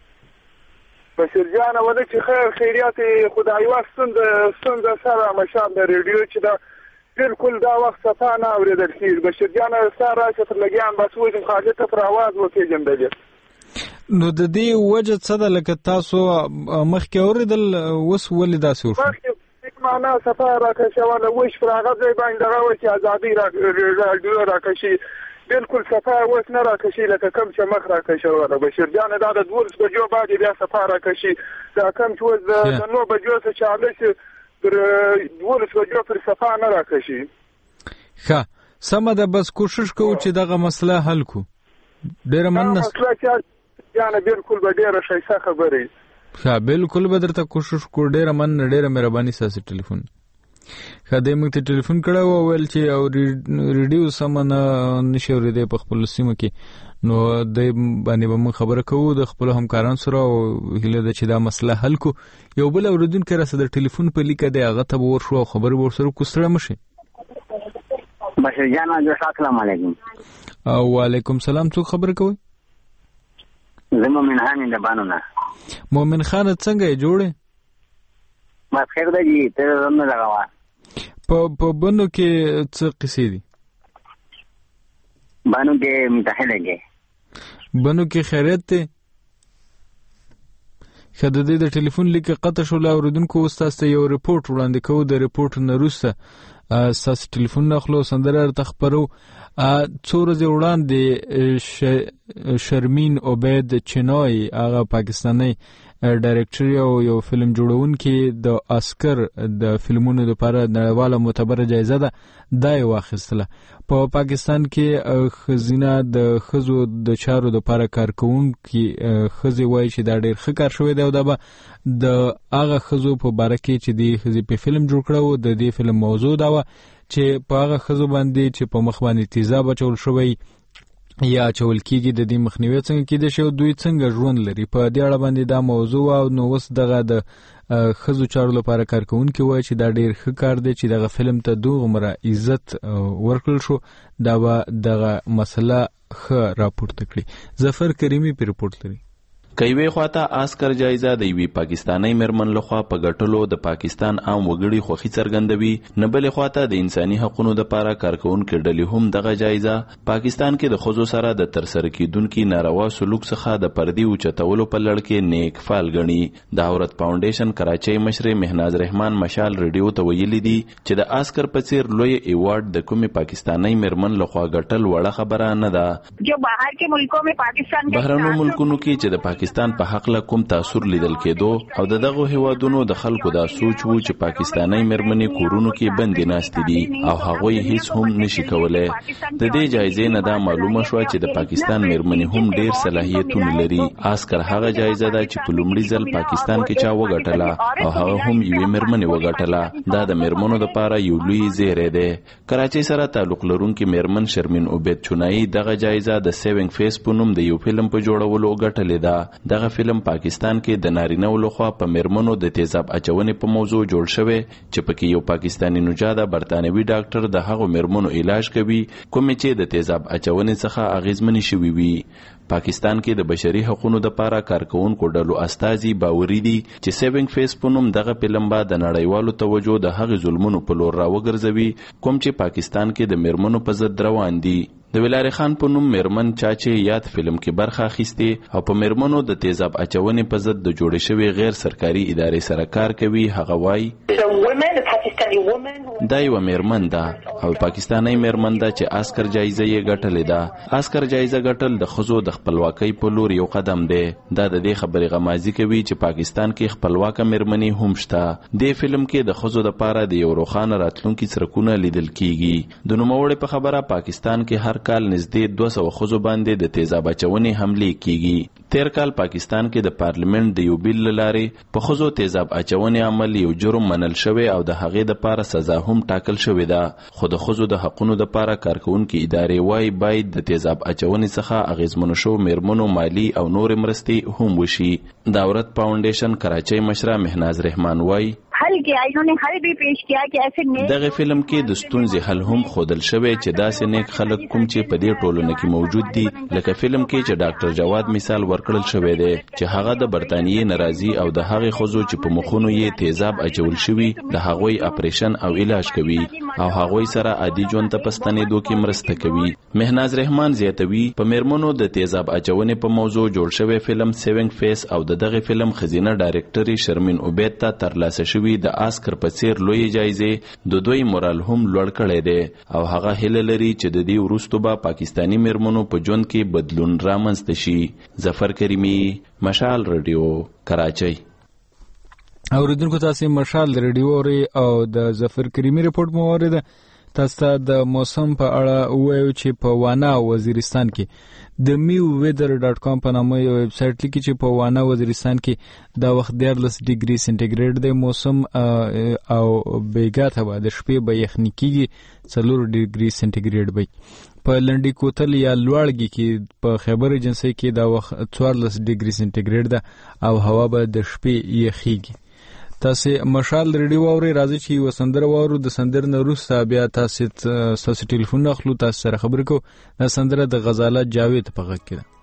Speaker 14: بشیر جان ولې چې خیر خیریات خدای واستند ستند سره مشام د ریډیو چې دا بالکل دا وخت صفا نه اوریدل کیږي. بشیر جان سره چې تر لګیان بس وځم خاطر ته پر आवाज وکېږم دلې.
Speaker 1: نو د دې وجه څه ده لکه تاسو مخکې اوریدل وس ولې داسې وشو؟
Speaker 14: معنا صفا راکښونه وښ پر هغه ځای باندې راوځي چې ازادي راډیو راکښي بالکل صفا اوس نه راکشي لکه کم چې مخ راکشوله. بشیر جان دا د دولس بجو باندې بیا صفا راکشي دا کم چې اوس د نو بجو څخه چاله شي
Speaker 9: تر دولس بجو پر صفا نه راکشي.
Speaker 1: ښه سمه ده، بس کوشش کوو چې دغه مسله حل کو. ډېره مننه.
Speaker 9: مسله چې یعنی بالکل به ډېره ښایسته خبرې.
Speaker 1: ښه بالکل به درته کوشش کوو. ډېره مننه، ډېره مهرباني ستاسې ټلیفون. ښه دی موږ ته ټلیفون کړی و، ویل چې او ریډیو سمه نه نشي اورېدی په خپلو سیمو کې، نو دی باندې به موږ خبره کوو د خپلو همکارانو سره او هیله ده چې دا مسله حل کو. یو بل اورېدونکی راسه د ټلیفون په لیکه دی، هغه ته به ورشو او خبرې به ورسره وکړو. ستړی مه شئ.
Speaker 16: بشیر جان السلام علیکم.
Speaker 1: وعلیکم سلام. څوک خبرې کوئ؟
Speaker 16: زه مومن خان د بانو نه.
Speaker 1: مومن خان څنګه یې جوړې؟
Speaker 16: بس خیر ده جی، ته نه لګوا.
Speaker 1: په په بنو کې څه قصې دي؟
Speaker 16: بانو کې متحده کې
Speaker 1: بنو کې خیریت دی. ښه د دې د ټلیفون لیکه قطع شوله. اورېدونکو اوس تاسو ته یو رپورټ وړاندې کوو. د رپورټ نه وروسته ستاسو ټلیفون نه اخلو، سندره درته خپرو. څو ورځې وړاندې شرمین عبید چینای، هغه پاکستانی ډایرکټر او یو فلم جوړونکی، د آسکر د فلمونو لپاره نړیواله معتبره جایزه ده، دا یې واخیستله. په پاکستان کې ښځینه د ښځو د چارو لپاره کارکوونکي ښځې وایي چې دا ډېر ښه کار شوی دی او دا به د هغه ښځو په باره کې چې دې ښځې په فلم جوړ کړی و، د دې فلم موضوع دا وه چې په هغه ښځو باندې چې په مخ باندې تیزاب اچول شوی یا اچول کېږي د دې مخنیوی څنګه کېدای شي او دوی څنګه ژوند لري. په دې اړه باندې دا موضوع وه. نو اوس دغه د ښځو چارو لپاره کارکوونکي وایي چې دا ډېر ښه کار دی چې دغه فلم ته دومره عزت ورکړل شو. دا به دغه مسله ښه راپورته کړي. ظفر کریمي په رپورټ لري.
Speaker 17: کایوي خواته آسکر جایزه د یوې پاکستانی مېرمن لخوا په ګټلو د پاکستان عام وګړي خوښي څرګندوي، نه بلې خواته د انساني حقوقو لپاره کارکونکو ډلې هم دغه جایزه پاکستان کې د ښځو سره د ترسره کیدونکو ناروا سلوک څخه د پردي اوچتولو په لړ کې نیک فعال ګڼي. د عورت فاونډیشن کراچۍ مشر مهناز رحمان مشال ریډیو ته ویلي دي چې د آسکر په څیر لوی ایوارډ د کومې پاکستانی مېرمن لخوا ګټل وړه خبره نه ده.
Speaker 18: جو بهر کې ملکونو میں پاکستان
Speaker 17: بهرنو ملکونو کې چې د پاکستان په حق له کوم تاثر لیدل کېدو او د دغه هیوادونو د خلکو دا سوچ وو چې پاکستانی مېرمنې کورونو کې بندي ناستې دي او هغوی هیڅ هم نشي کولای. د دې جایزې نه دا معلومه شوه چې د پاکستان مېرمنې هم ډېر صلاحیتونه لري. آسکر هغه جایزه ده چې په لومړي ځل پاکستان کې چا وګټله او هغه هم یوې مېرمنې وګټله. دا د مېرمنو لپاره یو لوی زیری دی. کراچۍ سره تعلق لرونکي مېرمن شرمین عبید چینای دغه جایزه د سیوینګ فیس په نوم د یو فلم په جوړولو ګټلې ده. دغه فلم پاکستان کې د نارینه لخوا په مېرمنو د تیزاب اچونې په موضوع جوړ شوی چې پکې یو پاکستانی نوجاده برتانوي ډاکټر د هغو مېرمنو علاج کوي کومې چې د تیزاب اچونې څخه اغېزمنې شوي وي. پاکستان کې د بشري حقوقو لپاره کارکونکو ډلو استازي باوري دي چې سیوینګ فیس په نوم دغه فلم به د نړیوالو توجه د هغې ظلمونو په لور راوګرځوي کوم چې پاکستان کې د مېرمنو په ضد روان دي. د ولاری خان په نوم مېرمن چا چې یاد فلم کې برخه اخیستې او په مېرمنو د تیزاب اچونې په ضد د جوړې شوی غیر سرکاري ادارې سره کار کوي، هغه وایي دا یوه مېرمن ده او پاکستانی مېرمن ده چې آسکر جایزه یې ګټلې ده. آسکر جایزه ګټل د ښځو د خپلواکۍ په لور یو قدم دی. دا د دې خبرې غمازي کوي چې پاکستان کې خپلواکه مېرمنې هم شته. دې فلم کې د ښځو لپاره د یو روښانه راتلونکي څرکونه لیدل کیږي. د نوموړې په خبره پاکستان کې هر کال نږدې دوه سوه ښځو باندې د تیزاب اچونې حملې کیږي. تیر کال پاکستان کې د پارلیمنت د یو بیل له لارې په ښځو تیزاب اچونې عمل یو جرم منل شوی او د هغې دپاره سزا هم ټاکل شوې ده. خو د ښځو د حقونو دپاره کارکوونکي ادارې وایي باید د تیزاب اچونې څخه اغېزمنو شوو مېرمنو مالي او نورې مرستې هم وشي. د عورت فاونډیشن کراچۍ مشره مهناز رحمان وایي
Speaker 18: حل کیا انہوں حل بھی پیش کیا کہ ایسے نیک
Speaker 17: دغه فلم کې د ستونزې حل هم خودل شوی چې داسې نیک خلک کوم چې په دې ټولنه کې موجود دي، لکه فلم کې چې ډاکټر جواد مثال ورکړل شوی دی چې هغه د برتانیې ناراضي او د هغې ښځو چې په مخونو یې تیزاب اچول شوي د هغوی اپریشن او علاج کوي او هغوی سره عادي ژوند ته په ستنېدو کې مرسته کوي. مهناز رحمان زیاتوي په مېرمنو د تیزاب اچونې په موضوع جوړ شوی فلم سیوینګ فیس او د دغه فلم ښځینه ډایرکټري شرمین عبید ته ترلاسه شوي د آسکر په څیر لوی جایزې د دوی مورال هم لوړ کړی دی او هغه هیله لري چې د دې وروستو به پاکستانی مېرمنو په ژوند کې بدلون رامنځته شي. ظفر کریمي، مشال رادیو، کراچۍ.
Speaker 1: اوریدونکو تاسو مشال ریډیو اوري او د ظفر کریمی رپورت مو اوریده. تاسو د موسم په اړه وایو چې په وانا وزیرستان کې د میو ویدر ډاټ کام په نامه یو ویب سټ لیکي چې په وانا وزیرستان کې د وخت دیارلس ډیګري سنټیګریډ د موسم او بیګات هوا د شپې به یخني کېږي څلور ډیګري سنټیګریډ وي. په لنډی کوتل یا لوړګي کې په خیبر ایجنسی کې د وخت څوارلس ډیګري سنټیګریډ ده او هوا به د شپې یخیږي. تاسو مشال ریډیو اوري راځي چې وسندر وورو د سندر نه روسته بیا تاسو تاسو ټلیفون اخلو تاسو سره خبرې کو. د سندره د غزاله جاوید په غږ کې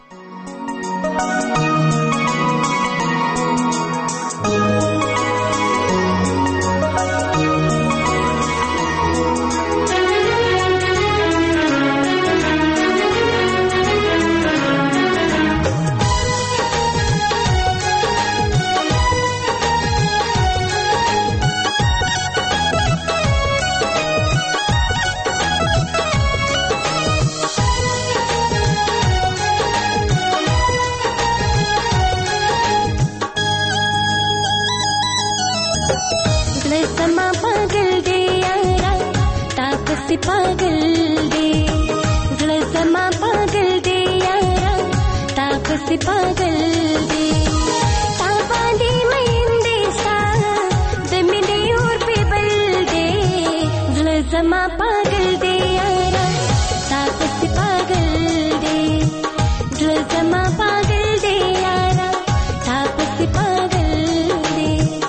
Speaker 19: पागल दे ज़रा समा पागल दे यारा तापस पागल दे ताबादी मयंदे सा दमिने और पे बल दे ज़रा समा पागल दे यारा तापस पागल दे ज़रा समा पागल दे यारा तापस पागल दे.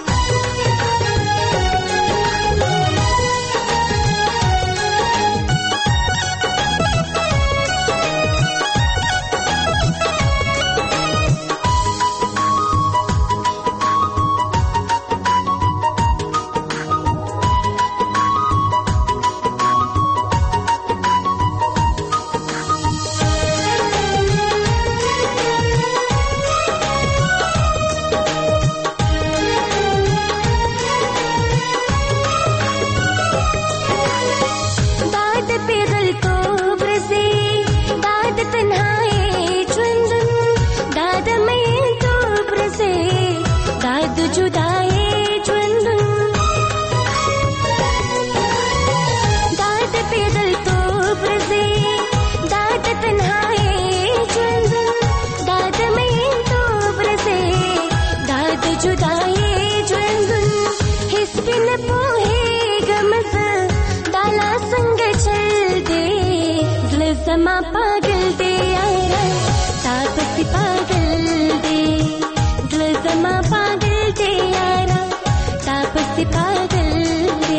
Speaker 19: समा पागल दे यारा तापस पागल दे दिल समा पागल दे यारा तापस पागल दे.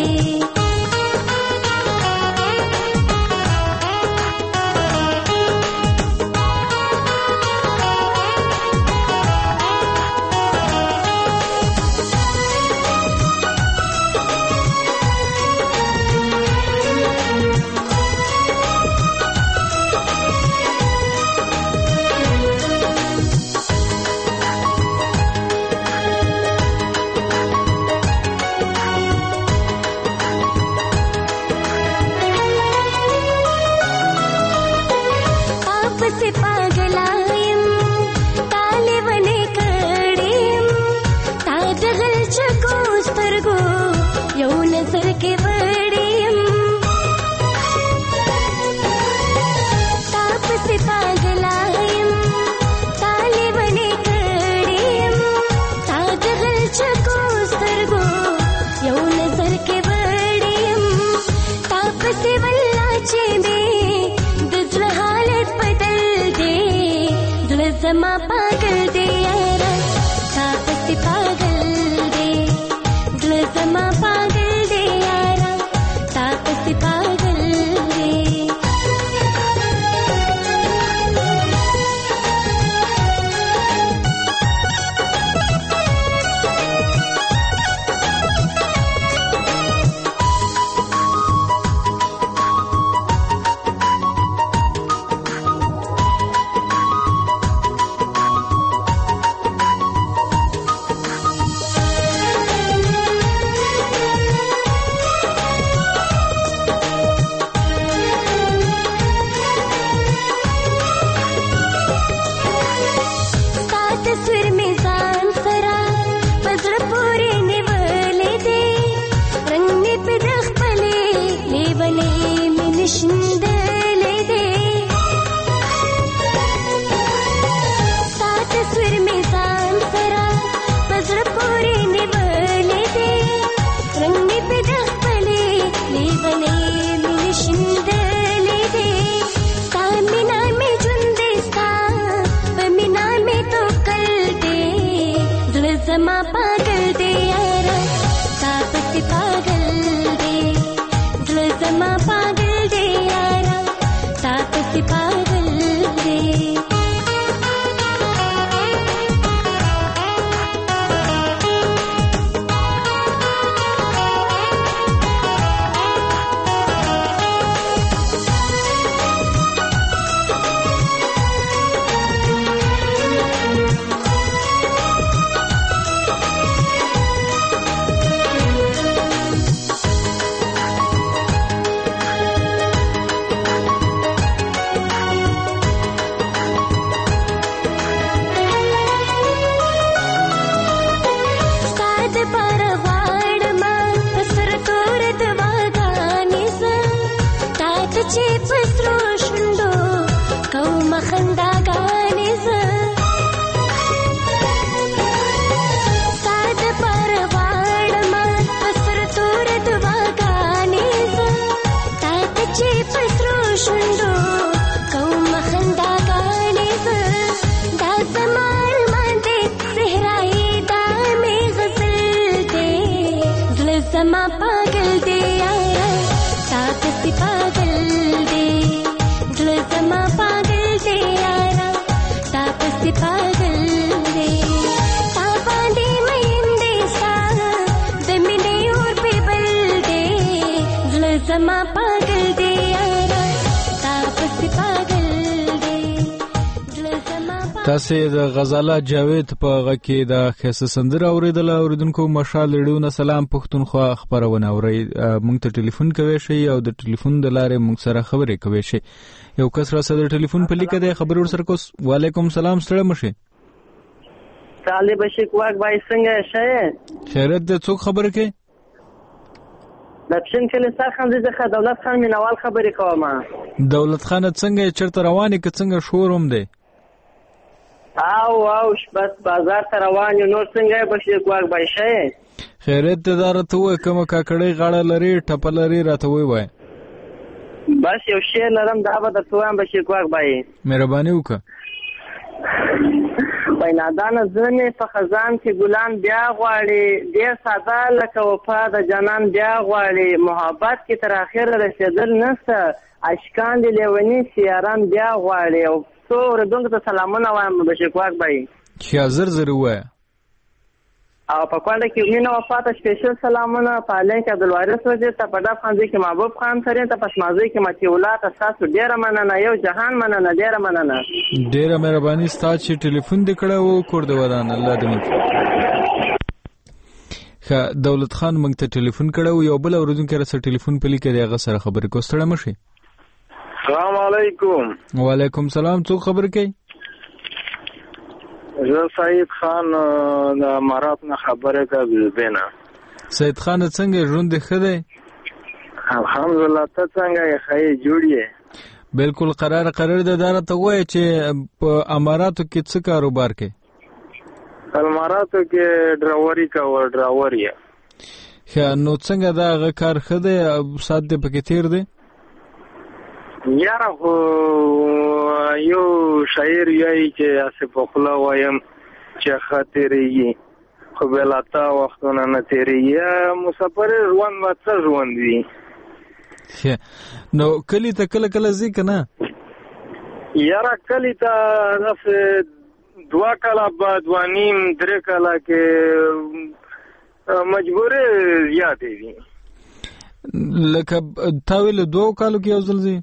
Speaker 19: समा पागल दे यारा तापस पागल दे दिल समा पागल दे यारा तापस पागल दे. زما پاگل دے یارا تا پس پاگل دے دل زما پاگل دے یارا تا پس پاگل دے چې پسرو شندو کوم خندا غانې ز ساده پر واړم پسر تور دوا غانې ز تات چې پسرو شندو کوم خندا غانې ز دا زمار باندې صحرای دا مې غزل دې زل زما پاگل دې یارا تات سی پاگل زما پاگل دے یارا تا پس پاگل دے تا باندې مېندې ستا د مینې اور په بل دے زړه زما پاگل دے یارا تا پس پاگل دے زړه زما
Speaker 1: تاسو د غزاله جاوید په غکه د خاصه سندره اوریدل اوریدونکو مشال ریډیو سلام پښتونخوا خبرونه اوري مونږ ته ټلیفون کوي شي او د ټلیفون د لارې مونږ سره خبرې کوي شي یو کس را سره ټلیفون په لیکه دی خبر ور سره کوس وعلیکم سلام ستړي مشه
Speaker 20: طالب شیخ واک بای څنګه شه
Speaker 1: خیرت د څوک خبر کې
Speaker 20: د پښین کله سره خان ځخه دولت خان مینوال خبرې کوم
Speaker 1: دولت خان څنګه چرته روانې ک څنګه شوروم دی
Speaker 20: او او بس بازار ته روان یو نور څنګه بشیر واک بای شه
Speaker 1: خیرت دار ته وای کوم کاکړی غاړه لري ټپل لري راته وای وای
Speaker 20: بس یو شعر لرم دا به درته وایم بشیر واک بای
Speaker 1: مهرباني وکړه
Speaker 20: بینادان زنه په خزان کې ګلان بیا غواړي ډیر ساده لکه وفا د جنان بیا غواړي محبت کې تر اخره رسیدل نشته اشکان دی لیونی سیاران بیا غواړي او څو ردونکو ته سلامونه وایم بشیر واک بای
Speaker 1: چې زر زر وای
Speaker 20: او په کوانده کې مینه وفات سپیشل سلامونه پالین کې عبدالوارث وزیر ته په داف خانځي کې محبوب خان سره ته پښمازي کې متي ولات تاسو ډیره مننه یو جهان مننه ډیره مننه
Speaker 1: ډیره مهرباني ستاسو چې ټلیفون دې کړو کور دې ودان الله دې مت خا دولت خان مونږ ته ټلیفون کړو یو بل اوردونکو سره ټلیفون په لیکه دی هغه سره خبرې کوستړه مشي
Speaker 21: السلام علیکم
Speaker 1: وعلیکم سلام څوک خبر کوي
Speaker 21: زه سید خان د امارات نه خبره کوم دینا
Speaker 1: سید خان څنګه ژوند ښه دی
Speaker 21: الحمدلله ته څنګه یې خې جوړیه
Speaker 1: بالکل قرار قرار ده دار ته وای چې په اماراتو کې څه کاروبار کوي
Speaker 21: اماراتو کې ډراوري کوي ډراوري
Speaker 1: خا نو څنګه دا غ کار ښه دی سات دې پکې تیر دی
Speaker 21: یاره خو یو شاعر یای چې اسه په خلا وایم چې خاطرېږي خو بلاتا وختونه نه تیریږي مسافر روان وڅ روان وي
Speaker 1: نو کلی ته کله کله ځي کنه
Speaker 21: یاره کلی ته نفس دوا کاله بعد وانیم درې کاله کې مجبورې زیاتې دي
Speaker 1: لکه تاویل دوه کالو کې یو ځل ځي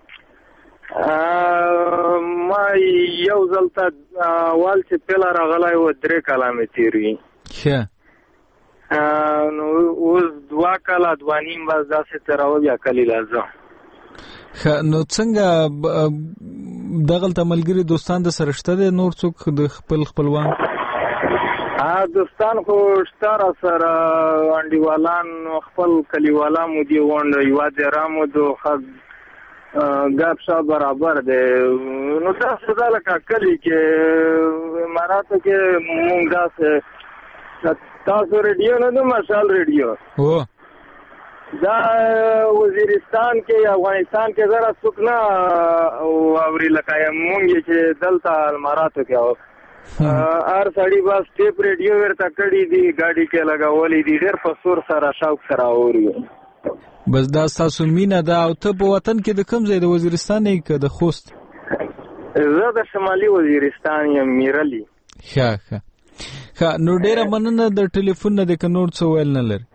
Speaker 21: ما یو ځل ته وال چې پهلا راغلی و درې کاله مې تیر وي
Speaker 1: ښه
Speaker 21: نو اوس دوه کاله دوه نیم بس داسې تېروه بیا کلي لا ځم
Speaker 1: ښه نو څنګه دغلته ملګري دوستان د سره شته دی نور څوک د خپل خپلوان
Speaker 21: دوستان خو شته را سره انډیوالان خپل کلیوالا مو دي غونډه یوه دیره مو دو ښه ګپ شپ برابر دی نو تاسو دا لکه کلي کې اماراتو کې مونږ داسې تاسو ریډیو نه ده مشال ریډیو
Speaker 1: هو
Speaker 21: دا وزیرستان کې افغانستان کې زره څوک نه اوري لکه مونږ چې دلته اماراتو کې ار سړی بس ټیپ ریډیو ورته کړی دی گاډي کې لګولې دي ډېر په سور سره شوق سره اوري.
Speaker 1: بس دا تاسو مینا دا او ته په وطن کې د کوم ځای د وزیرستان نه کې د خوست؟
Speaker 21: زه د شمالي وزیرستان یم میرلی.
Speaker 1: ښه ښه ښه نو ډېره مننه د ټلیفون نه د نور څه ویل نه لري.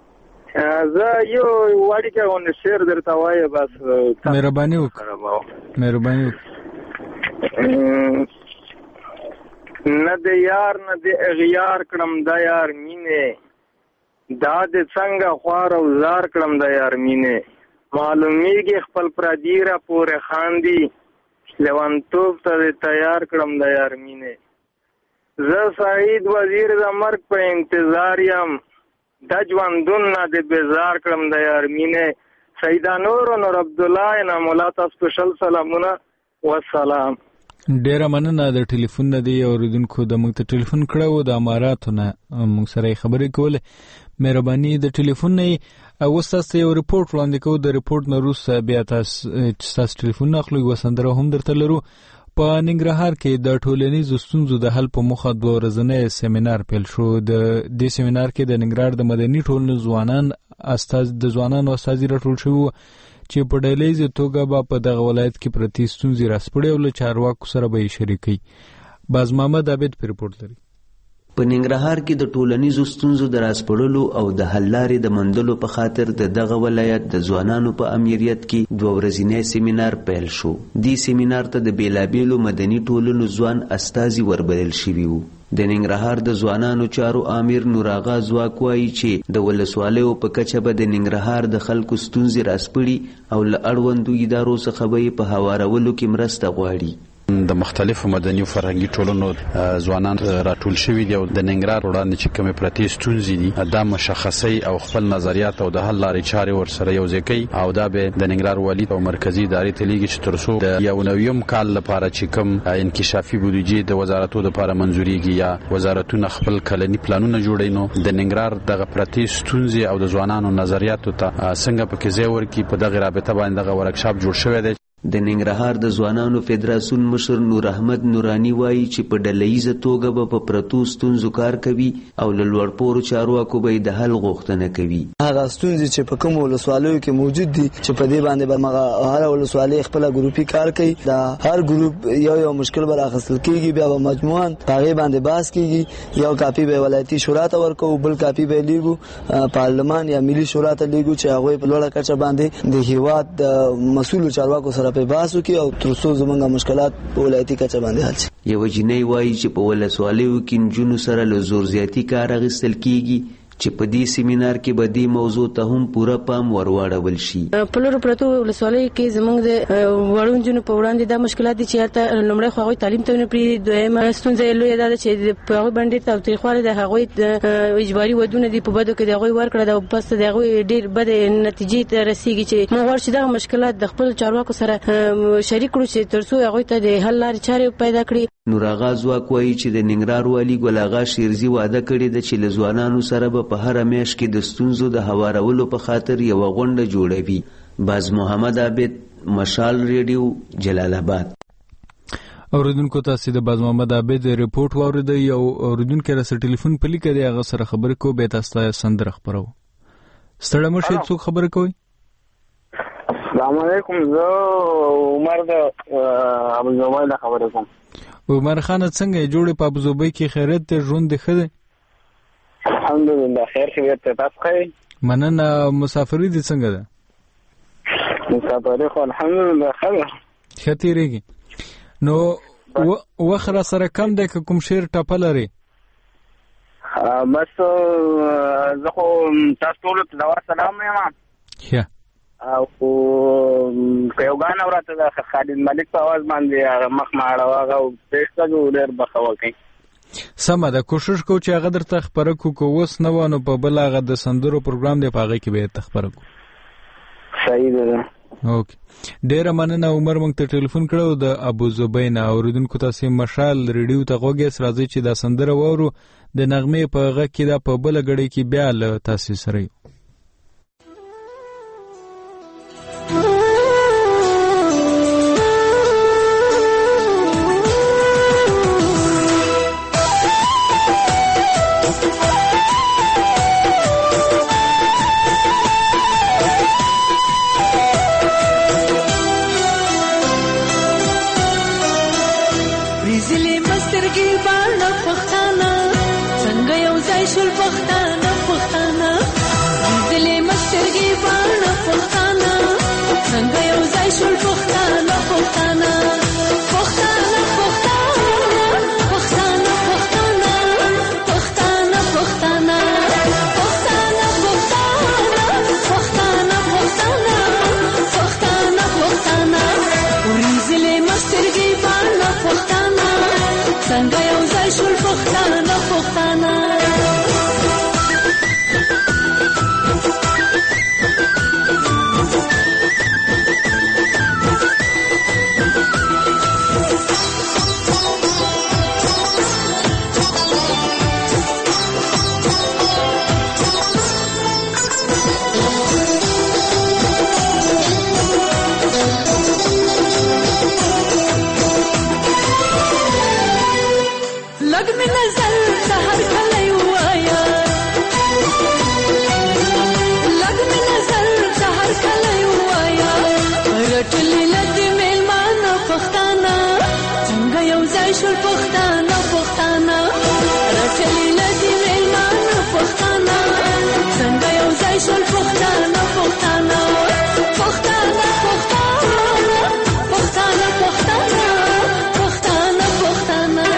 Speaker 21: زه یو واړی کې ونه شعر درته وایم بس
Speaker 1: مهرباني وکړه مهرباني وکړه. نه د یار نه د اغیار کړم د یار مینه دا د څنګه خوار او زار کړم د یار مینه معلومیږي خپل پردی را پورې خاندي لوانتوب ته تیار کړم د یار مینه زه سعید وزیر د مرګ په انتظار یم د ژوندون نه د بیزار کړم د یار مینه سیدا نور نور عبد الله نه مولا تاسو شل سلامونه والسلام. ډیره مننه د ټلیفون نه دی اوریدونکو د موږ ته ټلیفون کړو د اماراتو نه موږ سره خبرې کولې. مهرباني د ټلیفون نه اوس تاسو یو ریپورت وړاندې کوو. د ریپورت نه وروسته بیا تاسو تاسو ټلیفون اخلو یو سندره هم درته لرو. په ننګرهار کې د ټولنیزو ستونزو د حل په موخه دوه ورځنی سیمینار پیل شو. د دې سیمینار کې د ننګرهار د مدني ټولنو ځوانان استاد د ځوانانو استازي راټول شوي چې په ډلهیزه توګه به په دغه ولایت کې پرتې ستونزې راسپړي او له چارواکو سره به یې شریکوي. باز محمد عابد په ریپورټ لري.
Speaker 4: په ننګرهار کې د ټولنیزو ستونزو د راسپړلو او د حل لارې د موندلو په خاطر د دغه ولایت د ځوانانو په امریت کې دوه ورځنی سیمینار پیل شو. دې سیمینار ته د بیلابیلو مدني ټولنو ځوان استازي وربلل شوي وو. د ننګرهار د ځوانانو چارو امیر نور آغا ځواک وایي چې د ولسوالیو په کچه به د ننګرهار د خلکو ستونزې راسپړي او له اړوندو ادارو څخه به یې په هوارولو کې مرسته غواړي.
Speaker 22: د مختلفو مدني او فرهنګي ټولنو ځوانان راټول شوي دي او د ننګرهار وړاندې چې کومې پرتې ستونزې دي دا مشخصي او خپل نظریات او د حل لارې چارې ورسره یوځای کوي او دا به د ننګرهار والي او مرکزي ادارې ته لیږي چې تر څو د یو نویم کال لپاره چې کوم انکشافي بودیجې د وزارتو لپاره منظوریږي یا وزارتونه خپل کلني پلانونه جوړوي نو د ننګرهار دغه پرتې ستونزې او د ځوانانو نظریاتو ته څنګه پکې ځای ورکړي په دغه رابطه باندې دغه ورکشاپ جوړ شوی دی.
Speaker 4: د ننګرهار د ځوانانو فدراسیون مشر نور احمد نورانی وایي چې په ډلهیزه توګه به په پرتو ستونزو کار کوي او له لوړپوړو چارواکو به د حل غوښتنه کوي.
Speaker 23: هغه ستونزې چې په کومو ولسوالیو کې موجود دي چې په دې باندې به هر ولسوالۍ خپل ګروپي کار کوي دا هر ګروپ یو یو مشکل بر اخیستل کیږي بیا به مجموعاً هغه باندې بحث کیږي. یو کاپی به ولایتي شورا ته ورکو بل کاپی به لیګو پارلمان یا ملي شورا ته لیګو چې هغه په لوړه کچه باندې د هیواد د مسؤل چارواکو سره په بحث وکړي او تر څو زمونږ مشکلات په ولایتي کچه باندې حل شي.
Speaker 4: یو جنۍ وایي چې په ولسوالیو کې نجونو سره له زور زیاتي کار اخیستل کیږي چې په دې سیمینار کې به دې موضوع ته هم پوره پام ورواړول شي.
Speaker 24: په لورو پرتو ولسوالیو کې زموږ د وړو نجونو په وړاندې دا مشکلات دي چې هلته لومړی خو هغوی تعلیم ته نه پرېږدي. دویمه ستونزه لویه دا ده چې په هغوی باندې ډېر تاوتریخوالی د هغوی د اجباري ودونه دي په بدو کې د هغوی ورکړه ده او پس د هغوی ډېر بدې نتیجې ته رسېږي چې موږ غواړو چې دغه مشکلات د خپلو چارواکو سره شریک کړو چې تر څو هغوی ته د حل لارې چارې پیدا کړي.
Speaker 4: نور آغا ځواک وایي چې د ننګرهار والي ګل آغا شیرزي واده کړې ده چې له ځوانانو سره به په هره میاشت کې د ستونزو د هوارولو په خاطر یوه غونډه جوړوي. باز محمد عابد مشال ریډیو جلال آباد.
Speaker 1: اوریدونکو تاسو د باز محمد عابد ریپورت واوریدئ. یو اوریدونکو را سره ټلیفون په لیکه دی هغه سره خبرې کوو بیا تاسو ته سندره خپرو. ستړی مه شئ څوک خبرې کوئ؟
Speaker 21: السلام علیکم زه عمر د ابوزوبۍ نه خبرې کوم.
Speaker 1: عمر خان څنګه جوړې په ابوزوبۍ کې خیریت دی ژوند دې ښه دی؟
Speaker 21: الحمدلله خیر خیریت ته تاسو ښه؟
Speaker 1: مننه. مسافري دې څنګه ده؟
Speaker 21: مسافري خو الحمدلله ښه ده
Speaker 1: ښه تېرېږي. نو وخت را سره کم دی که کوم شعر ټپه لرې؟
Speaker 21: بس زه خو تاسو ټولو ته دوا سلام یم
Speaker 1: ښه
Speaker 21: او که یو ګان اورته د خالد ملک په اواز باندې مخ ماړه هغه پېښه جو ډېر بخوا کوي.
Speaker 1: سمه ده کوشش کوو چې هغه درته خپره کړو که اوس نه وه نو په بل هغه د سندرو پروګرام دی په هغې کې به یې ته خپره کړو.
Speaker 21: صحیح ده.
Speaker 1: اوکې ډېره مننه عمر موږ ته ټلیفون کړو د ابوزوبۍ نه. اورېدونکو تاسې مشال ریډیو ته غوږ یاست راځئ چې دا سندره واورو د نغمې په غږ کې دا په بله ګړۍ کې بیا له تاسې سره یو.
Speaker 2: ورېزلې مسترګې باڼه پښتانه څنګه یو ځای شول پښتانه پښتانه ورېزلې مسترګې باڼه پښتانه څنګه یو ځای شول پښتانه پښتانه پښتانه پښتانه پښتانه پښتانه پښتانه پښتانه پښتانه پښتانه پښتانه پښتانه پښتانه ورېزلې مسترګې باڼه پښتانه څنګه یو ځای شول پښتانه پښتانه لګ مې نظر سحر کلی وایا لګ مې نظر سحر کلی وایا رټلې لدې میلمانه پښتانه څنګه یو ځای شول پښتانه پښتانه رټلې لدې میلمانه پښتانه څنګه یو ځای شول پښتانه پښتانه پښتانه پښتانه پښتانه پښتانه پښتانه پښتانه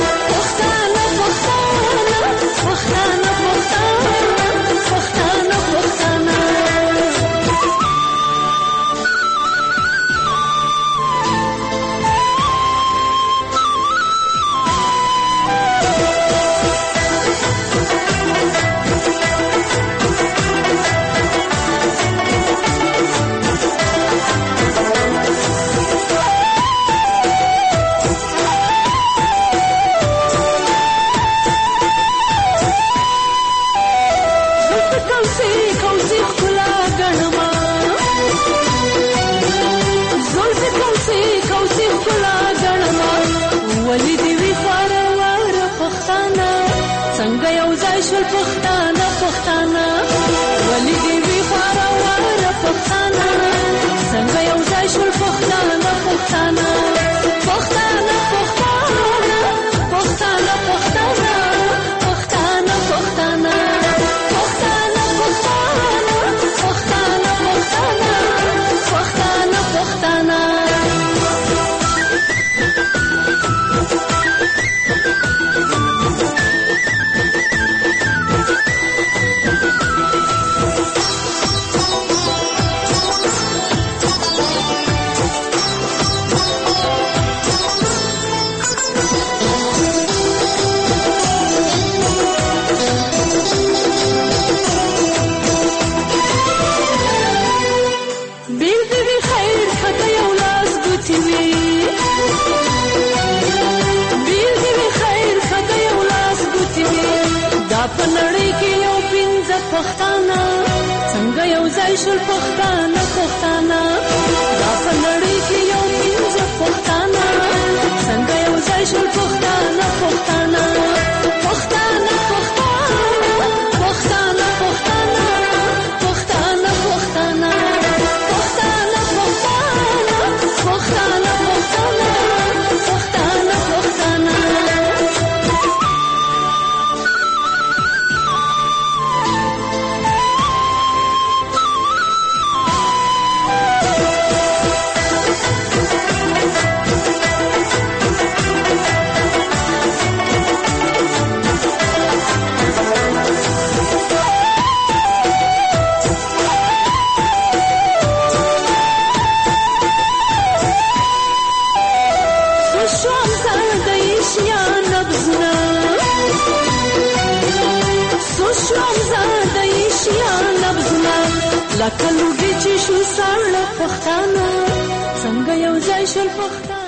Speaker 2: پښتانه پښتانه ولې دې وی خورا واره پښتانه څنګه یو ځای شول پښتانه پښتانه پښتانه پښتانه پښتانه پښتانه پښتانه پښتانه پښتانه پښتانه پښتانه پښتانه پښتانه په نړۍ کې یو پنځه پښتانه څنګه یو ځای شول پښتانه پښتانه دا په نړۍ کې یو پنځه پښتانه څنګه یو ځای شول پښتانه پښتانه پښتانه پښتانه پښتانه پښتانه پښتانه پښتانه پښتانه پښتانه پښتانه پښتانه پښتانه لکه لوګي چې شو ساړه پښتانه څنګه یو ځای شول پښتانه